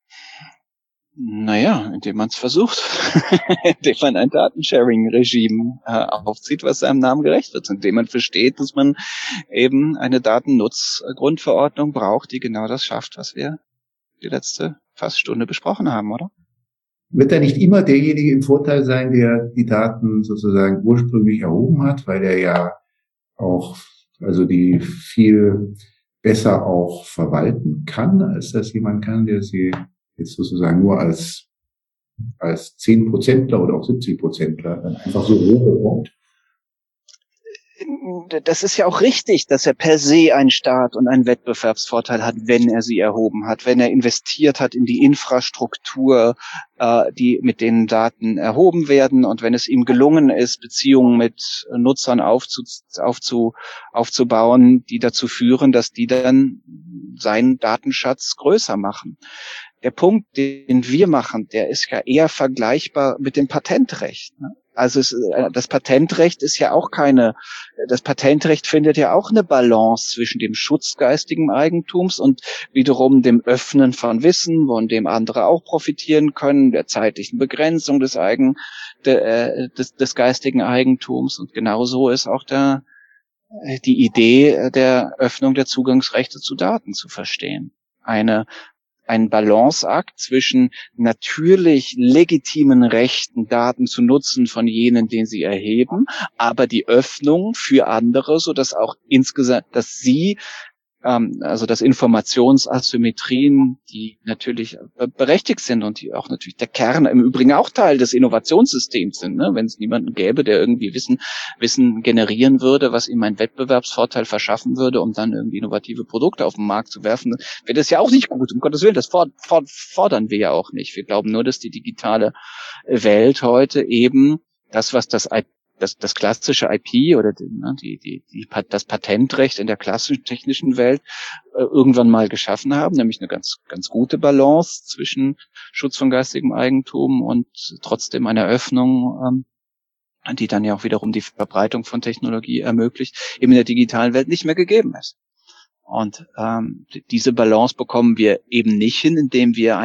Naja, indem man es versucht, indem man ein Datensharing-Regime aufzieht, was seinem Namen gerecht wird, indem man versteht, dass man eben eine Datennutzgrundverordnung braucht, die genau das schafft, was wir die letzte fast Stunde besprochen haben, oder? Wird da nicht immer derjenige im Vorteil sein, der die Daten sozusagen ursprünglich erhoben hat, weil der ja auch, also die viel besser auch verwalten kann, als das jemand kann, der sie jetzt sozusagen nur als 10%ler oder auch 70%ler dann einfach so hochbekommt? Das ist ja auch richtig, dass er per se einen Staat und einen Wettbewerbsvorteil hat, wenn er sie erhoben hat, wenn er investiert hat in die Infrastruktur, die mit den Daten erhoben werden, und wenn es ihm gelungen ist, Beziehungen mit Nutzern aufzubauen, die dazu führen, dass die dann seinen Datenschatz größer machen. Der Punkt, den wir machen, der ist ja eher vergleichbar mit dem Patentrecht. Also das Patentrecht ist ja auch das Patentrecht findet ja auch eine Balance zwischen dem Schutz geistigen Eigentums und wiederum dem Öffnen von Wissen, von dem andere auch profitieren können, der zeitlichen Begrenzung des geistigen Eigentums. Und genauso ist auch die Idee der Öffnung der Zugangsrechte zu Daten zu verstehen. Ein Balanceakt zwischen natürlich legitimen Rechten, Daten zu nutzen von jenen, den sie erheben, aber die Öffnung für andere, so dass auch insgesamt, dass sie also dass Informationsasymmetrien, die natürlich berechtigt sind und die auch natürlich der Kern, im Übrigen auch Teil des Innovationssystems sind, ne? Wenn es niemanden gäbe, der irgendwie Wissen generieren würde, was ihm einen Wettbewerbsvorteil verschaffen würde, um dann irgendwie innovative Produkte auf den Markt zu werfen, wäre das ja auch nicht gut, um Gottes Willen, das fordern wir ja auch nicht. Wir glauben nur, dass die digitale Welt heute eben das, was das klassische IP oder das Patentrecht in der klassischen technischen Welt irgendwann mal geschaffen haben, nämlich eine ganz, ganz gute Balance zwischen Schutz von geistigem Eigentum und trotzdem einer Öffnung, die dann ja auch wiederum die Verbreitung von Technologie ermöglicht, eben in der digitalen Welt nicht mehr gegeben ist. Und diese Balance bekommen wir eben nicht hin, indem wir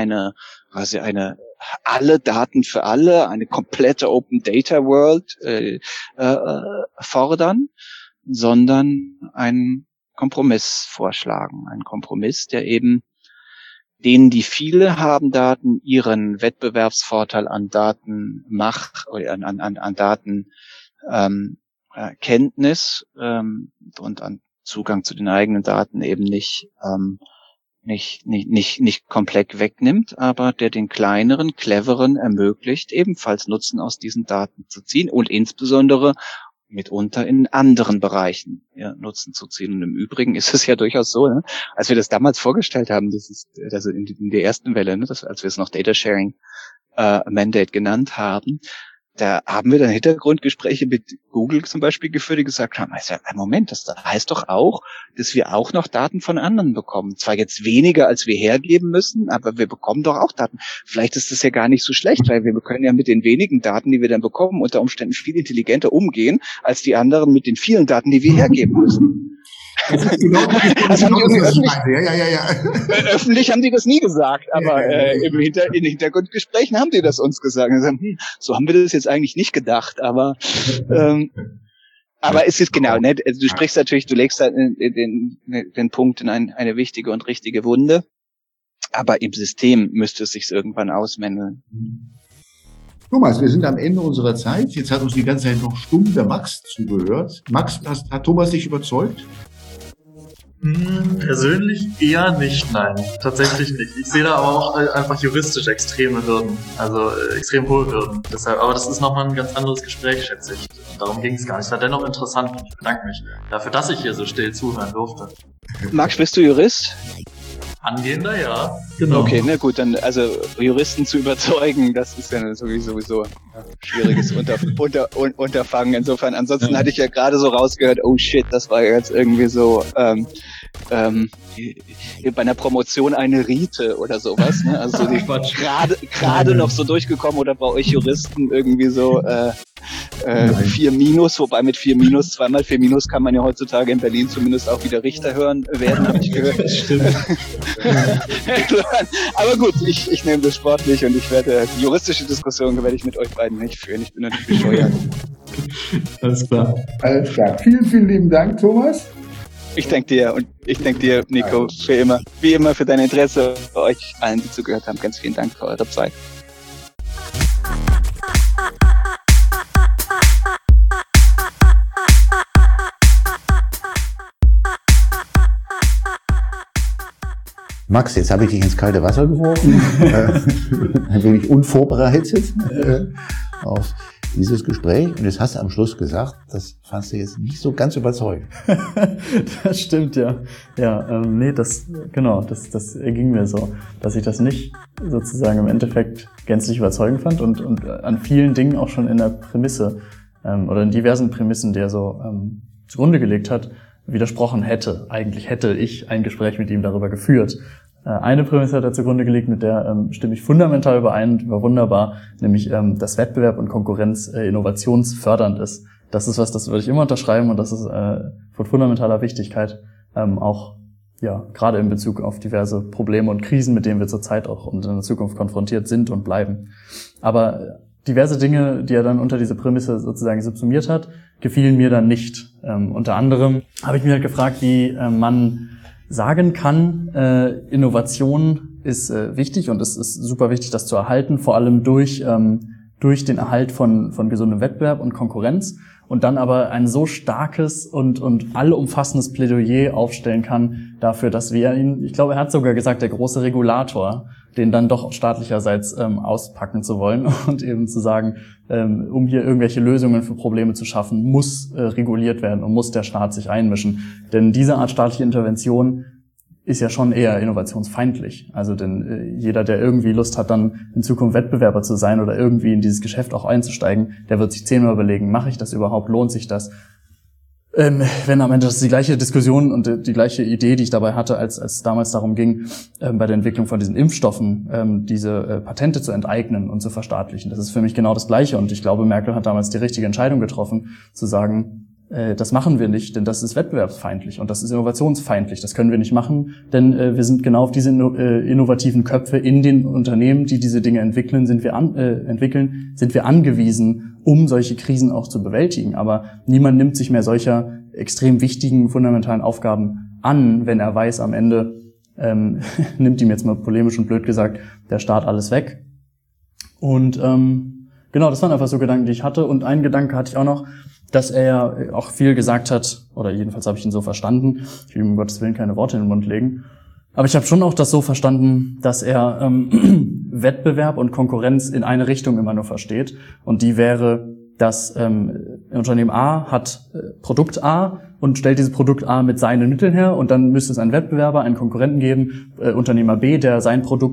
alle Daten für alle, eine komplette Open Data World fordern, sondern einen Kompromiss vorschlagen. Einen Kompromiss, der eben denen, die viele haben Daten, ihren Wettbewerbsvorteil an Datenmacht oder an Datenkenntnis und an Zugang zu den eigenen Daten eben nicht komplett wegnimmt, aber der den kleineren, cleveren ermöglicht, ebenfalls Nutzen aus diesen Daten zu ziehen und insbesondere mitunter in anderen Bereichen Nutzen zu ziehen. Und im Übrigen ist es ja durchaus so, ne, als wir das damals vorgestellt haben, also in der ersten Welle, ne, als wir es noch Data Sharing Mandate genannt haben, da haben wir dann Hintergrundgespräche mit Google zum Beispiel geführt, die gesagt haben, Moment, das heißt doch auch, dass wir auch noch Daten von anderen bekommen. Zwar jetzt weniger, als wir hergeben müssen, aber wir bekommen doch auch Daten. Vielleicht ist das ja gar nicht so schlecht, weil wir können ja mit den wenigen Daten, die wir dann bekommen, unter Umständen viel intelligenter umgehen, als die anderen mit den vielen Daten, die wir hergeben müssen. Das ist genau das haben die öffentlich, öffentlich haben die das nie gesagt, aber in Hintergrundgesprächen haben die das uns gesagt. So haben wir das jetzt eigentlich nicht gedacht, aber es ist genau, ne? Also du sprichst natürlich, du legst halt den Punkt in eine wichtige und richtige Wunde, aber im System müsste es sich irgendwann ausmängeln. Thomas, wir sind am Ende unserer Zeit. Jetzt hat uns die ganze Zeit noch stumm der Max zugehört. Max, hat Thomas dich überzeugt? Persönlich eher nicht, nein. Tatsächlich nicht. Ich sehe da aber auch einfach juristisch extreme Hürden. Also extrem hohe Hürden. Deshalb, aber das ist nochmal ein ganz anderes Gespräch, schätze ich. Und darum ging es gar nicht. Es war dennoch interessant und ich bedanke mich dafür, dass ich hier so still zuhören durfte. Max, bist du Jurist? Angehender, ja. Genau. Okay, na gut, dann also Juristen zu überzeugen, das ist ja sowieso ein schwieriges Unterfangen. Insofern, ansonsten hatte ich ja gerade so rausgehört, oh shit, das war jetzt irgendwie so bei einer Promotion eine Rite oder sowas, ne? Also so gerade noch so durchgekommen oder bei euch Juristen irgendwie so 4-, wobei mit 4-, 2x4- kann man ja heutzutage in Berlin zumindest auch wieder Richter werden, habe ich gehört. Das stimmt. Aber gut, ich nehme das sportlich und ich werde juristische Diskussionen werde ich mit euch beiden nicht führen. Ich bin natürlich bescheuert. Alles klar. Alles klar. Vielen, vielen lieben Dank, Thomas. Ich danke dir, Nico, wie immer für dein Interesse, euch allen, die zugehört haben. Ganz vielen Dank für eure Zeit. Max, jetzt habe ich dich ins kalte Wasser geworfen, ein wenig unvorbereitet auf dieses Gespräch. Und jetzt hast du am Schluss gesagt, das fandst du jetzt nicht so ganz überzeugend. Das stimmt, ja. Ja, das ging mir so, dass ich das nicht sozusagen im Endeffekt gänzlich überzeugend fand und an vielen Dingen auch schon in der Prämisse oder in diversen Prämissen, die er so zugrunde gelegt hat, widersprochen hätte. Eigentlich hätte ich ein Gespräch mit ihm darüber geführt. Eine Prämisse hat er zugrunde gelegt, mit der stimme ich fundamental überein, war wunderbar, nämlich dass Wettbewerb und Konkurrenz innovationsfördernd ist. Das ist was, das würde ich immer unterschreiben und das ist von fundamentaler Wichtigkeit, auch ja gerade in Bezug auf diverse Probleme und Krisen, mit denen wir zurzeit auch und in der Zukunft konfrontiert sind und bleiben. Aber diverse Dinge, die er dann unter diese Prämisse sozusagen subsumiert hat, gefielen mir dann nicht. Unter anderem habe ich mir halt gefragt, wie man sagen kann, Innovation ist wichtig und es ist super wichtig, das zu erhalten, vor allem durch den Erhalt von gesundem Wettbewerb und Konkurrenz und dann aber ein so starkes und allumfassendes Plädoyer aufstellen kann dafür, dass wir ihn, ich glaube, er hat sogar gesagt, der große Regulator, den dann doch staatlicherseits auspacken zu wollen und eben zu sagen, um hier irgendwelche Lösungen für Probleme zu schaffen, muss reguliert werden und muss der Staat sich einmischen. Denn diese Art staatliche Intervention ist ja schon eher innovationsfeindlich. Also denn jeder, der irgendwie Lust hat, dann in Zukunft Wettbewerber zu sein oder irgendwie in dieses Geschäft auch einzusteigen, der wird sich 10-mal überlegen, mache ich das überhaupt, lohnt sich das? Wenn am Ende das ist die gleiche Diskussion und die gleiche Idee, die ich dabei hatte, als damals darum ging, bei der Entwicklung von diesen Impfstoffen, diese Patente zu enteignen und zu verstaatlichen. Das ist für mich genau das Gleiche und ich glaube, Merkel hat damals die richtige Entscheidung getroffen, zu sagen, das machen wir nicht, denn das ist wettbewerbsfeindlich und das ist innovationsfeindlich. Das können wir nicht machen, denn wir sind genau auf diese innovativen Köpfe in den Unternehmen, die diese Dinge entwickeln, sind wir angewiesen, um solche Krisen auch zu bewältigen. Aber niemand nimmt sich mehr solcher extrem wichtigen, fundamentalen Aufgaben an, wenn er weiß, am Ende nimmt ihm jetzt mal polemisch und blöd gesagt der Staat alles weg. Und genau, das waren einfach so Gedanken, die ich hatte. Und einen Gedanke hatte ich auch noch, dass er auch viel gesagt hat, oder jedenfalls habe ich ihn so verstanden, ich will ihm um Gottes Willen keine Worte in den Mund legen, aber ich habe schon auch das so verstanden, dass er Wettbewerb und Konkurrenz in eine Richtung immer nur versteht. Und die wäre, dass Unternehmen A hat Produkt A und stellt dieses Produkt A mit seinen Mitteln her und dann müsste es einen Wettbewerber, einen Konkurrenten geben, Unternehmer B, der sein Produkt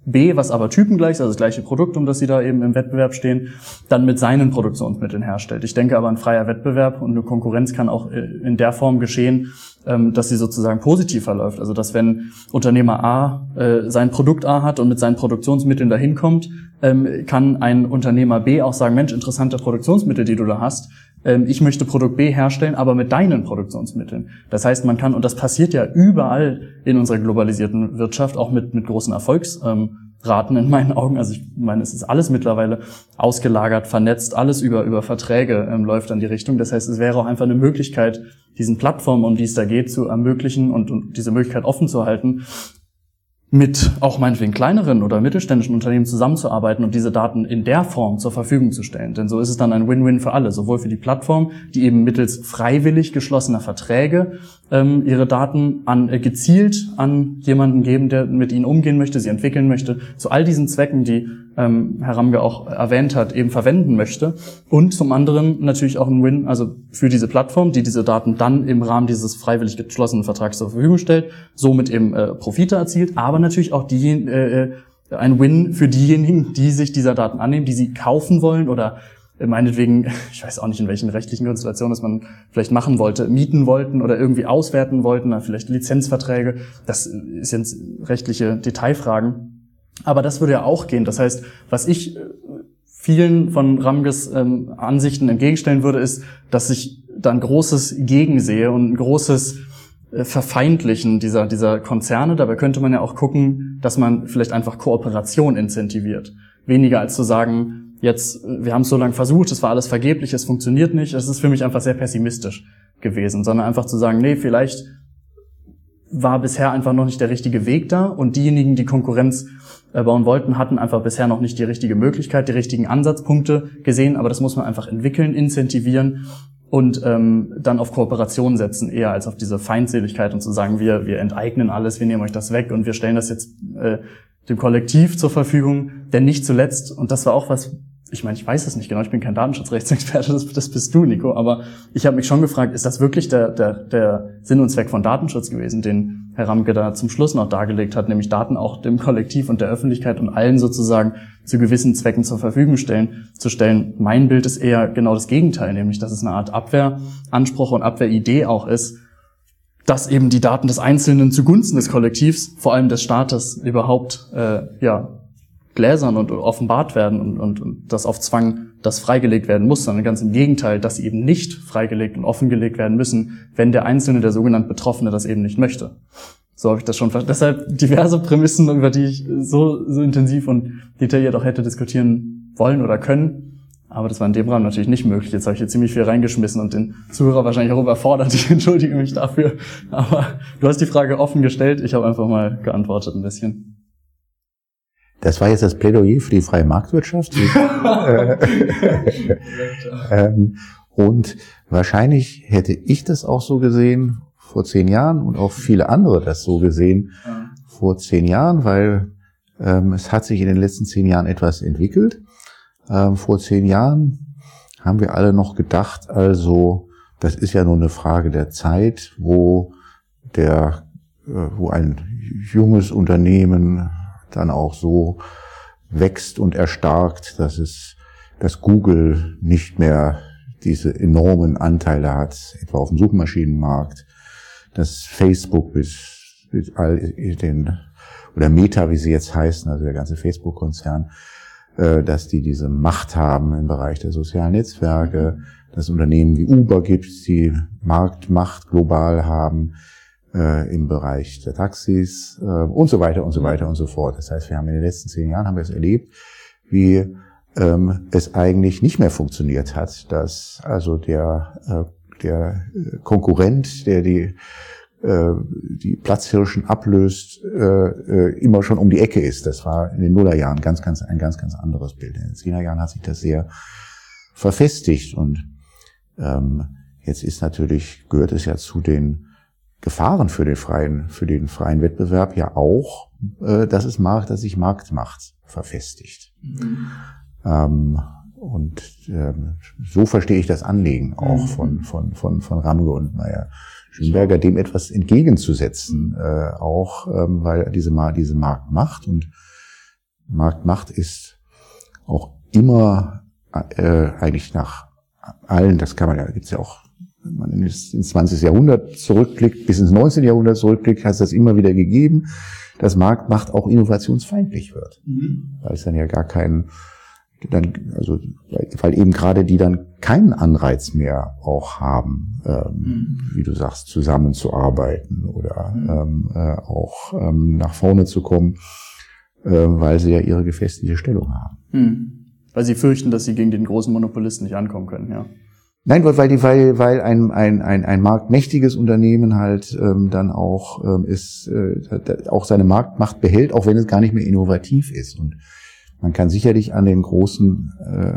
B, was aber typengleich ist, also das gleiche Produkt, um das sie da eben im Wettbewerb stehen, dann mit seinen Produktionsmitteln herstellt. Ich denke aber, ein freier Wettbewerb und eine Konkurrenz kann auch in der Form geschehen, dass sie sozusagen positiv verläuft. Also dass wenn Unternehmer A sein Produkt A hat und mit seinen Produktionsmitteln dahin kommt, kann ein Unternehmer B auch sagen, Mensch, interessante Produktionsmittel, die du da hast, ich möchte Produkt B herstellen, aber mit deinen Produktionsmitteln. Das heißt, man kann, und das passiert ja überall in unserer globalisierten Wirtschaft, auch mit großen Erfolgsraten in meinen Augen. Also ich meine, es ist alles mittlerweile ausgelagert, vernetzt, alles über Verträge läuft in die Richtung. Das heißt, es wäre auch einfach eine Möglichkeit, diesen Plattformen, um die es da geht, zu ermöglichen und diese Möglichkeit offen zu halten, mit auch meinetwegen kleineren oder mittelständischen Unternehmen zusammenzuarbeiten und diese Daten in der Form zur Verfügung zu stellen. Denn so ist es dann ein Win-Win für alle, sowohl für die Plattform, die eben mittels freiwillig geschlossener Verträge ihre Daten gezielt an jemanden geben, der mit ihnen umgehen möchte, sie entwickeln möchte, zu all diesen Zwecken, die Herr Ramge auch erwähnt hat, eben verwenden möchte. Und zum anderen natürlich auch ein Win, also für diese Plattform, die diese Daten dann im Rahmen dieses freiwillig geschlossenen Vertrags zur Verfügung stellt, somit eben Profite erzielt, aber natürlich auch ein Win für diejenigen, die sich dieser Daten annehmen, die sie kaufen wollen oder meinetwegen, ich weiß auch nicht, in welchen rechtlichen Konstellationen das man vielleicht machen wollte, mieten wollten oder irgendwie auswerten wollten, dann vielleicht Lizenzverträge. Das ist jetzt rechtliche Detailfragen. Aber das würde ja auch gehen. Das heißt, was ich vielen von Ramges Ansichten entgegenstellen würde, ist, dass ich da ein großes Gegensehe und ein großes Verfeindlichen dieser Konzerne. Dabei könnte man ja auch gucken, dass man vielleicht einfach Kooperation incentiviert. Weniger als zu sagen, jetzt, wir haben es so lange versucht, es war alles vergeblich, es funktioniert nicht. Das ist für mich einfach sehr pessimistisch gewesen, sondern einfach zu sagen, nee, vielleicht war bisher einfach noch nicht der richtige Weg da und diejenigen, die Konkurrenz bauen wollten, hatten einfach bisher noch nicht die richtige Möglichkeit, die richtigen Ansatzpunkte gesehen, aber das muss man einfach entwickeln, incentivieren und dann auf Kooperation setzen, eher als auf diese Feindseligkeit und zu sagen, wir enteignen alles, wir nehmen euch das weg und wir stellen das jetzt dem Kollektiv zur Verfügung. Denn nicht zuletzt, und das war auch was, ich meine, ich weiß es nicht genau, ich bin kein Datenschutzrechtsexperte, das bist du, Nico, aber ich habe mich schon gefragt, ist das wirklich der Sinn und Zweck von Datenschutz gewesen, den Herr Ramge da zum Schluss noch dargelegt hat, nämlich Daten auch dem Kollektiv und der Öffentlichkeit und allen sozusagen zu gewissen Zwecken zur Verfügung zu stellen. Mein Bild ist eher genau das Gegenteil, nämlich, dass es eine Art Abwehranspruch und Abwehridee auch ist, dass eben die Daten des Einzelnen zugunsten des Kollektivs, vor allem des Staates, überhaupt gläsern und offenbart werden und das auf Zwang das freigelegt werden muss, sondern ganz im Gegenteil, dass sie eben nicht freigelegt und offengelegt werden müssen, wenn der Einzelne, der sogenannte Betroffene, das eben nicht möchte. So habe ich das schon verstanden. Deshalb diverse Prämissen, über die ich so intensiv und detailliert auch hätte diskutieren wollen oder können. Aber das war in dem Rahmen natürlich nicht möglich. Jetzt habe ich hier ziemlich viel reingeschmissen und den Zuhörer wahrscheinlich auch überfordert. Ich entschuldige mich dafür. Aber du hast die Frage offen gestellt. Ich habe einfach mal geantwortet ein bisschen. Das war jetzt das Plädoyer für die freie Marktwirtschaft. Und wahrscheinlich hätte ich das auch so gesehen vor 10 Jahren und auch viele andere das so gesehen vor 10 Jahren, weil es hat sich in den letzten 10 Jahren etwas entwickelt. Vor 10 Jahren haben wir alle noch gedacht, also das ist ja nur eine Frage der Zeit, wo ein junges Unternehmen dann auch so wächst und erstarkt, dass Google nicht mehr diese enormen Anteile hat, etwa auf dem Suchmaschinenmarkt, dass Facebook bis all oder Meta, wie sie jetzt heißen, also der ganze Facebook-Konzern, dass die diese Macht haben im Bereich der sozialen Netzwerke, dass Unternehmen wie Uber gibt, die Marktmacht global haben, im Bereich der Taxis und so weiter und so weiter und so fort. Das heißt, wir haben in den letzten 10 Jahren es erlebt, wie es eigentlich nicht mehr funktioniert hat, dass also der Konkurrent, der die Platzhirschen ablöst, immer schon um die Ecke ist. Das war in den Nullerjahren ein ganz anderes Bild. In den 10er Jahren hat sich das sehr verfestigt und jetzt gehört es ja zu den Gefahren für den freien Wettbewerb ja auch, dass sich Marktmacht verfestigt. Und so verstehe ich das Anliegen auch von Ramge und Meyer-Schönberger, dem etwas entgegenzusetzen, auch weil diese Marktmacht und Marktmacht ist auch immer eigentlich nach allen, das kann man ja, gibt's ja auch, wenn man ins 20. Jahrhundert zurückblickt, bis ins 19. Jahrhundert zurückblickt, hat es das immer wieder gegeben, dass Marktmacht auch innovationsfeindlich wird. Weil es dann ja gar keinen, weil eben gerade die dann keinen Anreiz mehr auch haben, wie du sagst, zusammenzuarbeiten oder auch nach vorne zu kommen, weil sie ja ihre gefestigte Stellung haben. Weil sie fürchten, dass sie gegen den großen Monopolisten nicht ankommen können, ja. Nein, weil ein marktmächtiges Unternehmen halt dann auch auch seine Marktmacht behält, auch wenn es gar nicht mehr innovativ ist. Und man kann sicherlich an den großen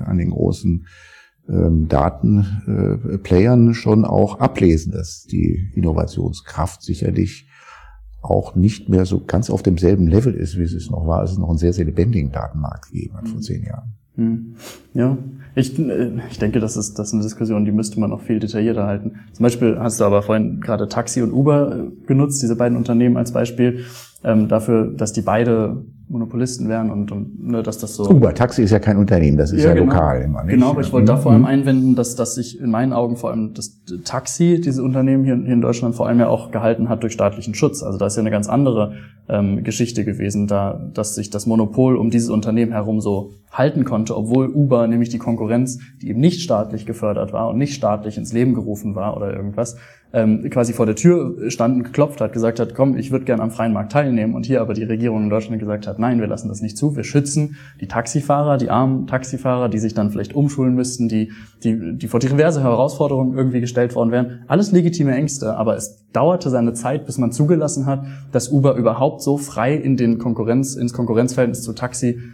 Datenplayern schon auch ablesen, dass die Innovationskraft sicherlich auch nicht mehr so ganz auf demselben Level ist, wie es noch war, als es noch einen sehr, sehr lebendigen Datenmarkt gegeben hat vor 10 Jahren. Ja, ich denke, das ist eine Diskussion, die müsste man noch viel detaillierter halten. Zum Beispiel hast du aber vorhin gerade Taxi und Uber genutzt, diese beiden Unternehmen als Beispiel, dafür, dass die beide Monopolisten wären und ne, dass das so... Uber, Taxi ist ja kein Unternehmen, das ist ja genau, lokal immer, nicht? Genau, aber ich wollte da vor allem einwenden, dass sich in meinen Augen vor allem das Taxi, diese Unternehmen hier in Deutschland vor allem ja auch gehalten hat durch staatlichen Schutz. Also da ist ja eine ganz andere Geschichte gewesen, dass sich das Monopol um dieses Unternehmen herum so halten konnte, obwohl Uber, nämlich die Konkurrenz, die eben nicht staatlich gefördert war und nicht staatlich ins Leben gerufen war oder irgendwas, quasi vor der Tür stand und geklopft hat, gesagt hat, komm, ich würde gerne am freien Markt teilnehmen, und hier aber die Regierung in Deutschland gesagt hat, nein, wir lassen das nicht zu, wir schützen die Taxifahrer, die armen Taxifahrer, die sich dann vielleicht umschulen müssten, die vor diverse Herausforderungen irgendwie gestellt worden wären. Alles legitime Ängste, aber es dauerte seine Zeit, bis man zugelassen hat, dass Uber überhaupt so frei ins Konkurrenzverhältnis zu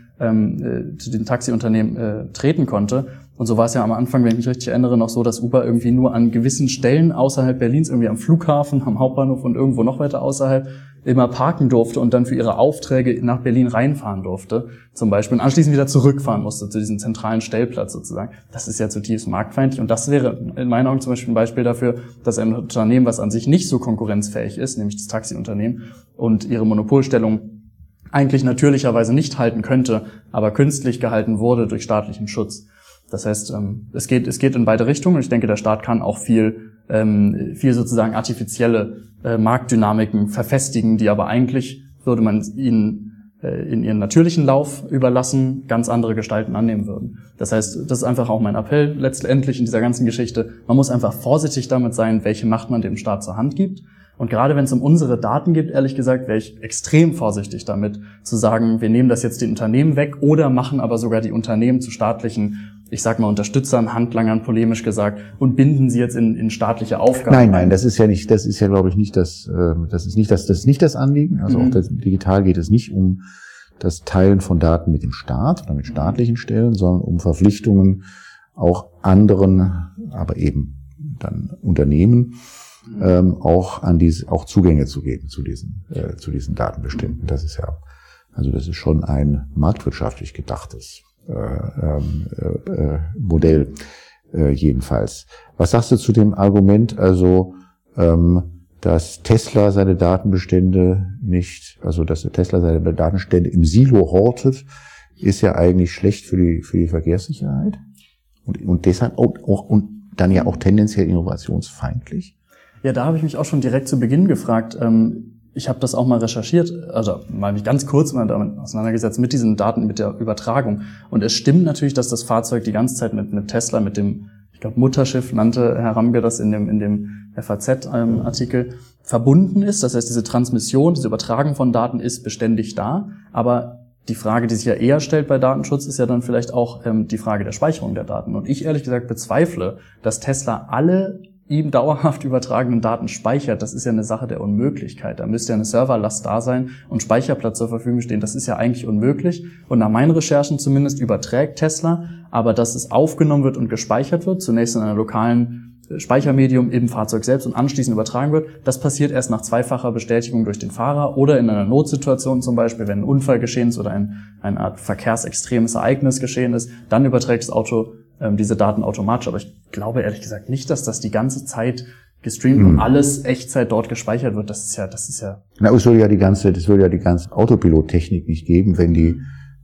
den Taxiunternehmen treten konnte. Und so war es ja am Anfang, wenn ich mich richtig erinnere, noch so, dass Uber irgendwie nur an gewissen Stellen außerhalb Berlins, irgendwie am Flughafen, am Hauptbahnhof und irgendwo noch weiter außerhalb, immer parken durfte und dann für ihre Aufträge nach Berlin reinfahren durfte, zum Beispiel, und anschließend wieder zurückfahren musste zu diesem zentralen Stellplatz sozusagen. Das ist ja zutiefst marktfeindlich, und das wäre in meinen Augen zum Beispiel ein Beispiel dafür, dass ein Unternehmen, was an sich nicht so konkurrenzfähig ist, nämlich das Taxiunternehmen, und ihre Monopolstellung eigentlich natürlicherweise nicht halten könnte, aber künstlich gehalten wurde durch staatlichen Schutz. Das heißt, es geht in beide Richtungen. Ich denke, der Staat kann auch viel sozusagen artifizielle Marktdynamiken verfestigen, die aber eigentlich, würde man ihnen in ihren natürlichen Lauf überlassen, ganz andere Gestalten annehmen würden. Das heißt, das ist einfach auch mein Appell letztendlich in dieser ganzen Geschichte. Man muss einfach vorsichtig damit sein, welche Macht man dem Staat zur Hand gibt. Und gerade wenn es um unsere Daten geht, ehrlich gesagt, wäre ich extrem vorsichtig damit, zu sagen, wir nehmen das jetzt den Unternehmen weg oder machen aber sogar die Unternehmen zu staatlichen, ich sag mal, Unterstützern, Handlangern, polemisch gesagt, und binden sie jetzt in staatliche Aufgaben. Nein, das ist ja glaube ich nicht das ist nicht das Anliegen. Also auch digital geht es nicht um das Teilen von Daten mit dem Staat oder mit staatlichen Stellen, sondern um Verpflichtungen auch anderen, aber eben dann Unternehmen, auch Zugänge zu geben zu diesen Datenbeständen. Das ist ja, also das ist schon ein marktwirtschaftlich gedachtes Modell jedenfalls. Was sagst du zu dem Argument, also dass Tesla seine Datenbestände dass Tesla seine Datenbestände im Silo hortet, ist ja eigentlich schlecht für die Verkehrssicherheit und deshalb auch dann ja auch tendenziell innovationsfeindlich? Ja, da habe ich mich auch schon direkt zu Beginn gefragt. Ich habe das auch mal recherchiert, also mal mich ganz kurz mal damit auseinandergesetzt, mit diesen Daten, mit der Übertragung. Und es stimmt natürlich, dass das Fahrzeug die ganze Zeit mit Tesla, mit dem, ich glaube, Mutterschiff nannte Herr Ramge das in dem FAZ-Artikel, verbunden ist. Das heißt, diese Transmission, diese Übertragung von Daten ist beständig da. Aber die Frage, die sich ja eher stellt bei Datenschutz, ist ja dann vielleicht auch die Frage der Speicherung der Daten. Und ich ehrlich gesagt bezweifle, dass Tesla alle ihm dauerhaft übertragenen Daten speichert. Das ist ja eine Sache der Unmöglichkeit. Da müsste ja eine Serverlast da sein und Speicherplatz zur Verfügung stehen. Das ist ja eigentlich unmöglich. Und nach meinen Recherchen zumindest überträgt Tesla, aber dass es aufgenommen wird und gespeichert wird, zunächst in einer lokalen Speichermedium im Fahrzeug selbst und anschließend übertragen wird, das passiert erst nach zweifacher Bestätigung durch den Fahrer oder in einer Notsituation zum Beispiel, wenn ein Unfall geschehen ist oder eine Art verkehrsextremes Ereignis geschehen ist, dann überträgt das Auto diese Daten automatisch. Aber ich glaube ehrlich gesagt nicht, dass das die ganze Zeit gestreamt und alles Echtzeit dort gespeichert wird. Das ist ja. Na, es würde ja die ganze Autopilottechnik nicht geben, wenn die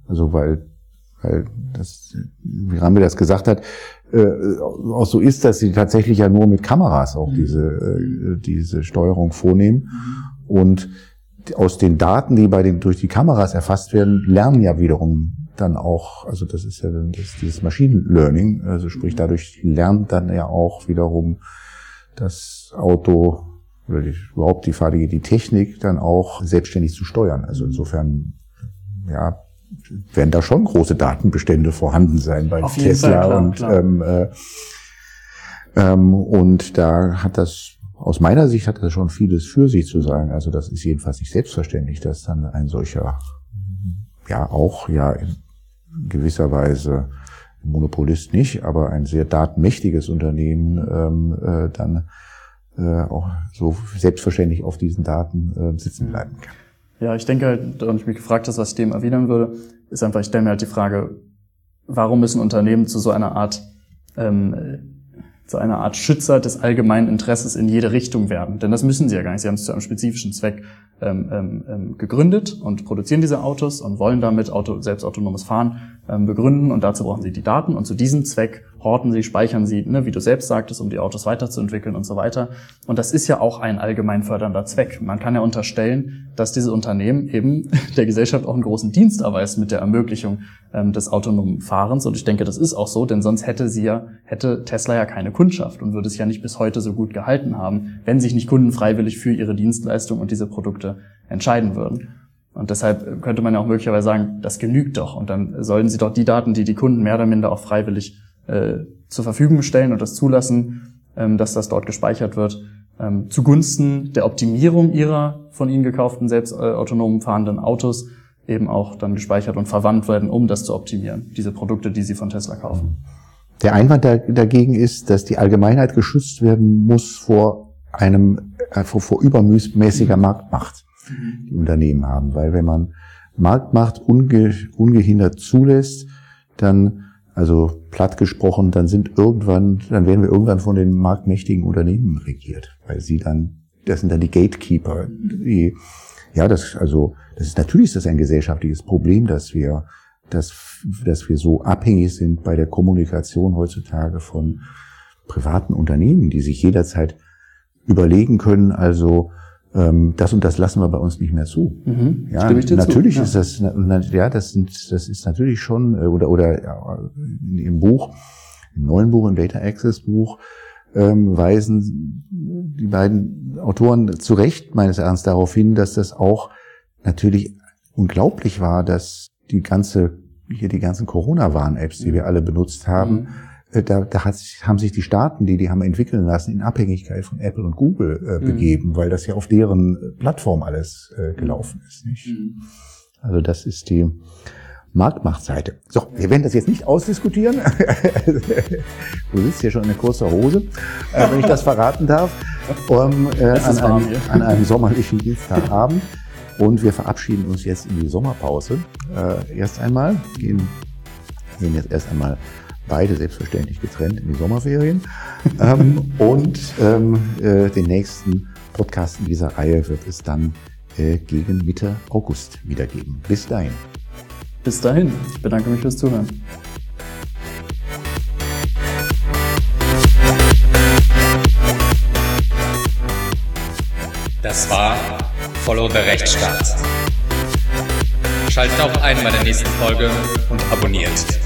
Also weil das, wie Rambe das gesagt hat, auch so ist, dass sie tatsächlich ja nur mit Kameras auch diese Steuerung vornehmen. Und aus den Daten, die durch die Kameras erfasst werden, lernen ja wiederum dann auch, also das ist ja dieses Machine Learning, also sprich dadurch lernt dann ja auch wiederum das Auto oder überhaupt die Technik dann auch selbstständig zu steuern. Also insofern, ja, werden da schon große Datenbestände vorhanden sein bei Tesla. Klar. Und da hat das, aus meiner Sicht hat das schon vieles für sich zu sagen. Also das ist jedenfalls nicht selbstverständlich, dass dann ein solcher, in gewisser Weise Monopolist nicht, aber ein sehr datenmächtiges Unternehmen dann auch so selbstverständlich auf diesen Daten sitzen bleiben kann. Ja, ich denke halt, und ich mich gefragt habe, was ich dem erwidern würde, ist einfach, ich stelle mir halt die Frage, warum müssen Unternehmen zu so einer Art Schützer des allgemeinen Interesses in jede Richtung werden? Denn das müssen sie ja gar nicht. Sie haben es zu einem spezifischen Zweck gegründet und produzieren diese Autos und wollen damit selbstautonomes Fahren begründen, und dazu brauchen sie die Daten, und zu diesem Zweck horten sie, speichern sie, wie du selbst sagtest, um die Autos weiterzuentwickeln und so weiter. Und das ist ja auch ein allgemein fördernder Zweck. Man kann ja unterstellen, dass diese Unternehmen eben der Gesellschaft auch einen großen Dienst erweist mit der Ermöglichung des autonomen Fahrens. Und ich denke, das ist auch so, denn sonst hätte Tesla ja keine Kundschaft und würde es ja nicht bis heute so gut gehalten haben, wenn sich nicht Kunden freiwillig für ihre Dienstleistung und diese Produkte entscheiden würden. Und deshalb könnte man ja auch möglicherweise sagen, das genügt doch. Und dann sollten sie doch die Daten, die die Kunden mehr oder minder auch freiwillig zur Verfügung stellen und das zulassen, dass das dort gespeichert wird, zugunsten der Optimierung ihrer von ihnen gekauften selbst autonom fahrenden Autos eben auch dann gespeichert und verwandt werden, um das zu optimieren, diese Produkte, die sie von Tesla kaufen. Der Einwand dagegen ist, dass die Allgemeinheit geschützt werden muss vor übermäßiger Marktmacht, die Unternehmen haben. Weil wenn man Marktmacht ungehindert zulässt, dann, also platt gesprochen, dann werden wir irgendwann von den marktmächtigen Unternehmen regiert, weil das sind dann die Gatekeeper. Das ist natürlich ein gesellschaftliches Problem, dass wir so abhängig sind bei der Kommunikation heutzutage von privaten Unternehmen, die sich jederzeit überlegen können, also das und das lassen wir bei uns nicht mehr zu. Ja, stimme ich dir natürlich zu. Ist das, das ist natürlich schon, oder im neuen Buch, im Data Access Buch, weisen die beiden Autoren zu Recht meines Erachtens darauf hin, dass das auch natürlich unglaublich war, dass die ganzen Corona-Warn-Apps, die wir alle benutzt haben, haben sich die Staaten, die haben entwickeln lassen, in Abhängigkeit von Apple und Google begeben, weil das ja auf deren Plattform alles gelaufen ist. Nicht? Also das ist die Marktmachtseite. So, wir werden das jetzt nicht ausdiskutieren. Du sitzt hier schon in kurzer Hose, wenn ich das verraten darf, an einem sommerlichen Dienstagabend. Und wir verabschieden uns jetzt in die Sommerpause. Erst einmal gehen jetzt erst einmal beide selbstverständlich getrennt in die Sommerferien. Den nächsten Podcast in dieser Reihe wird es dann gegen Mitte August wieder geben. Bis dahin. Bis dahin. Ich bedanke mich fürs Zuhören. Das war Follow the Rechtsstaat. Schaltet auch ein bei der nächsten Folge und abonniert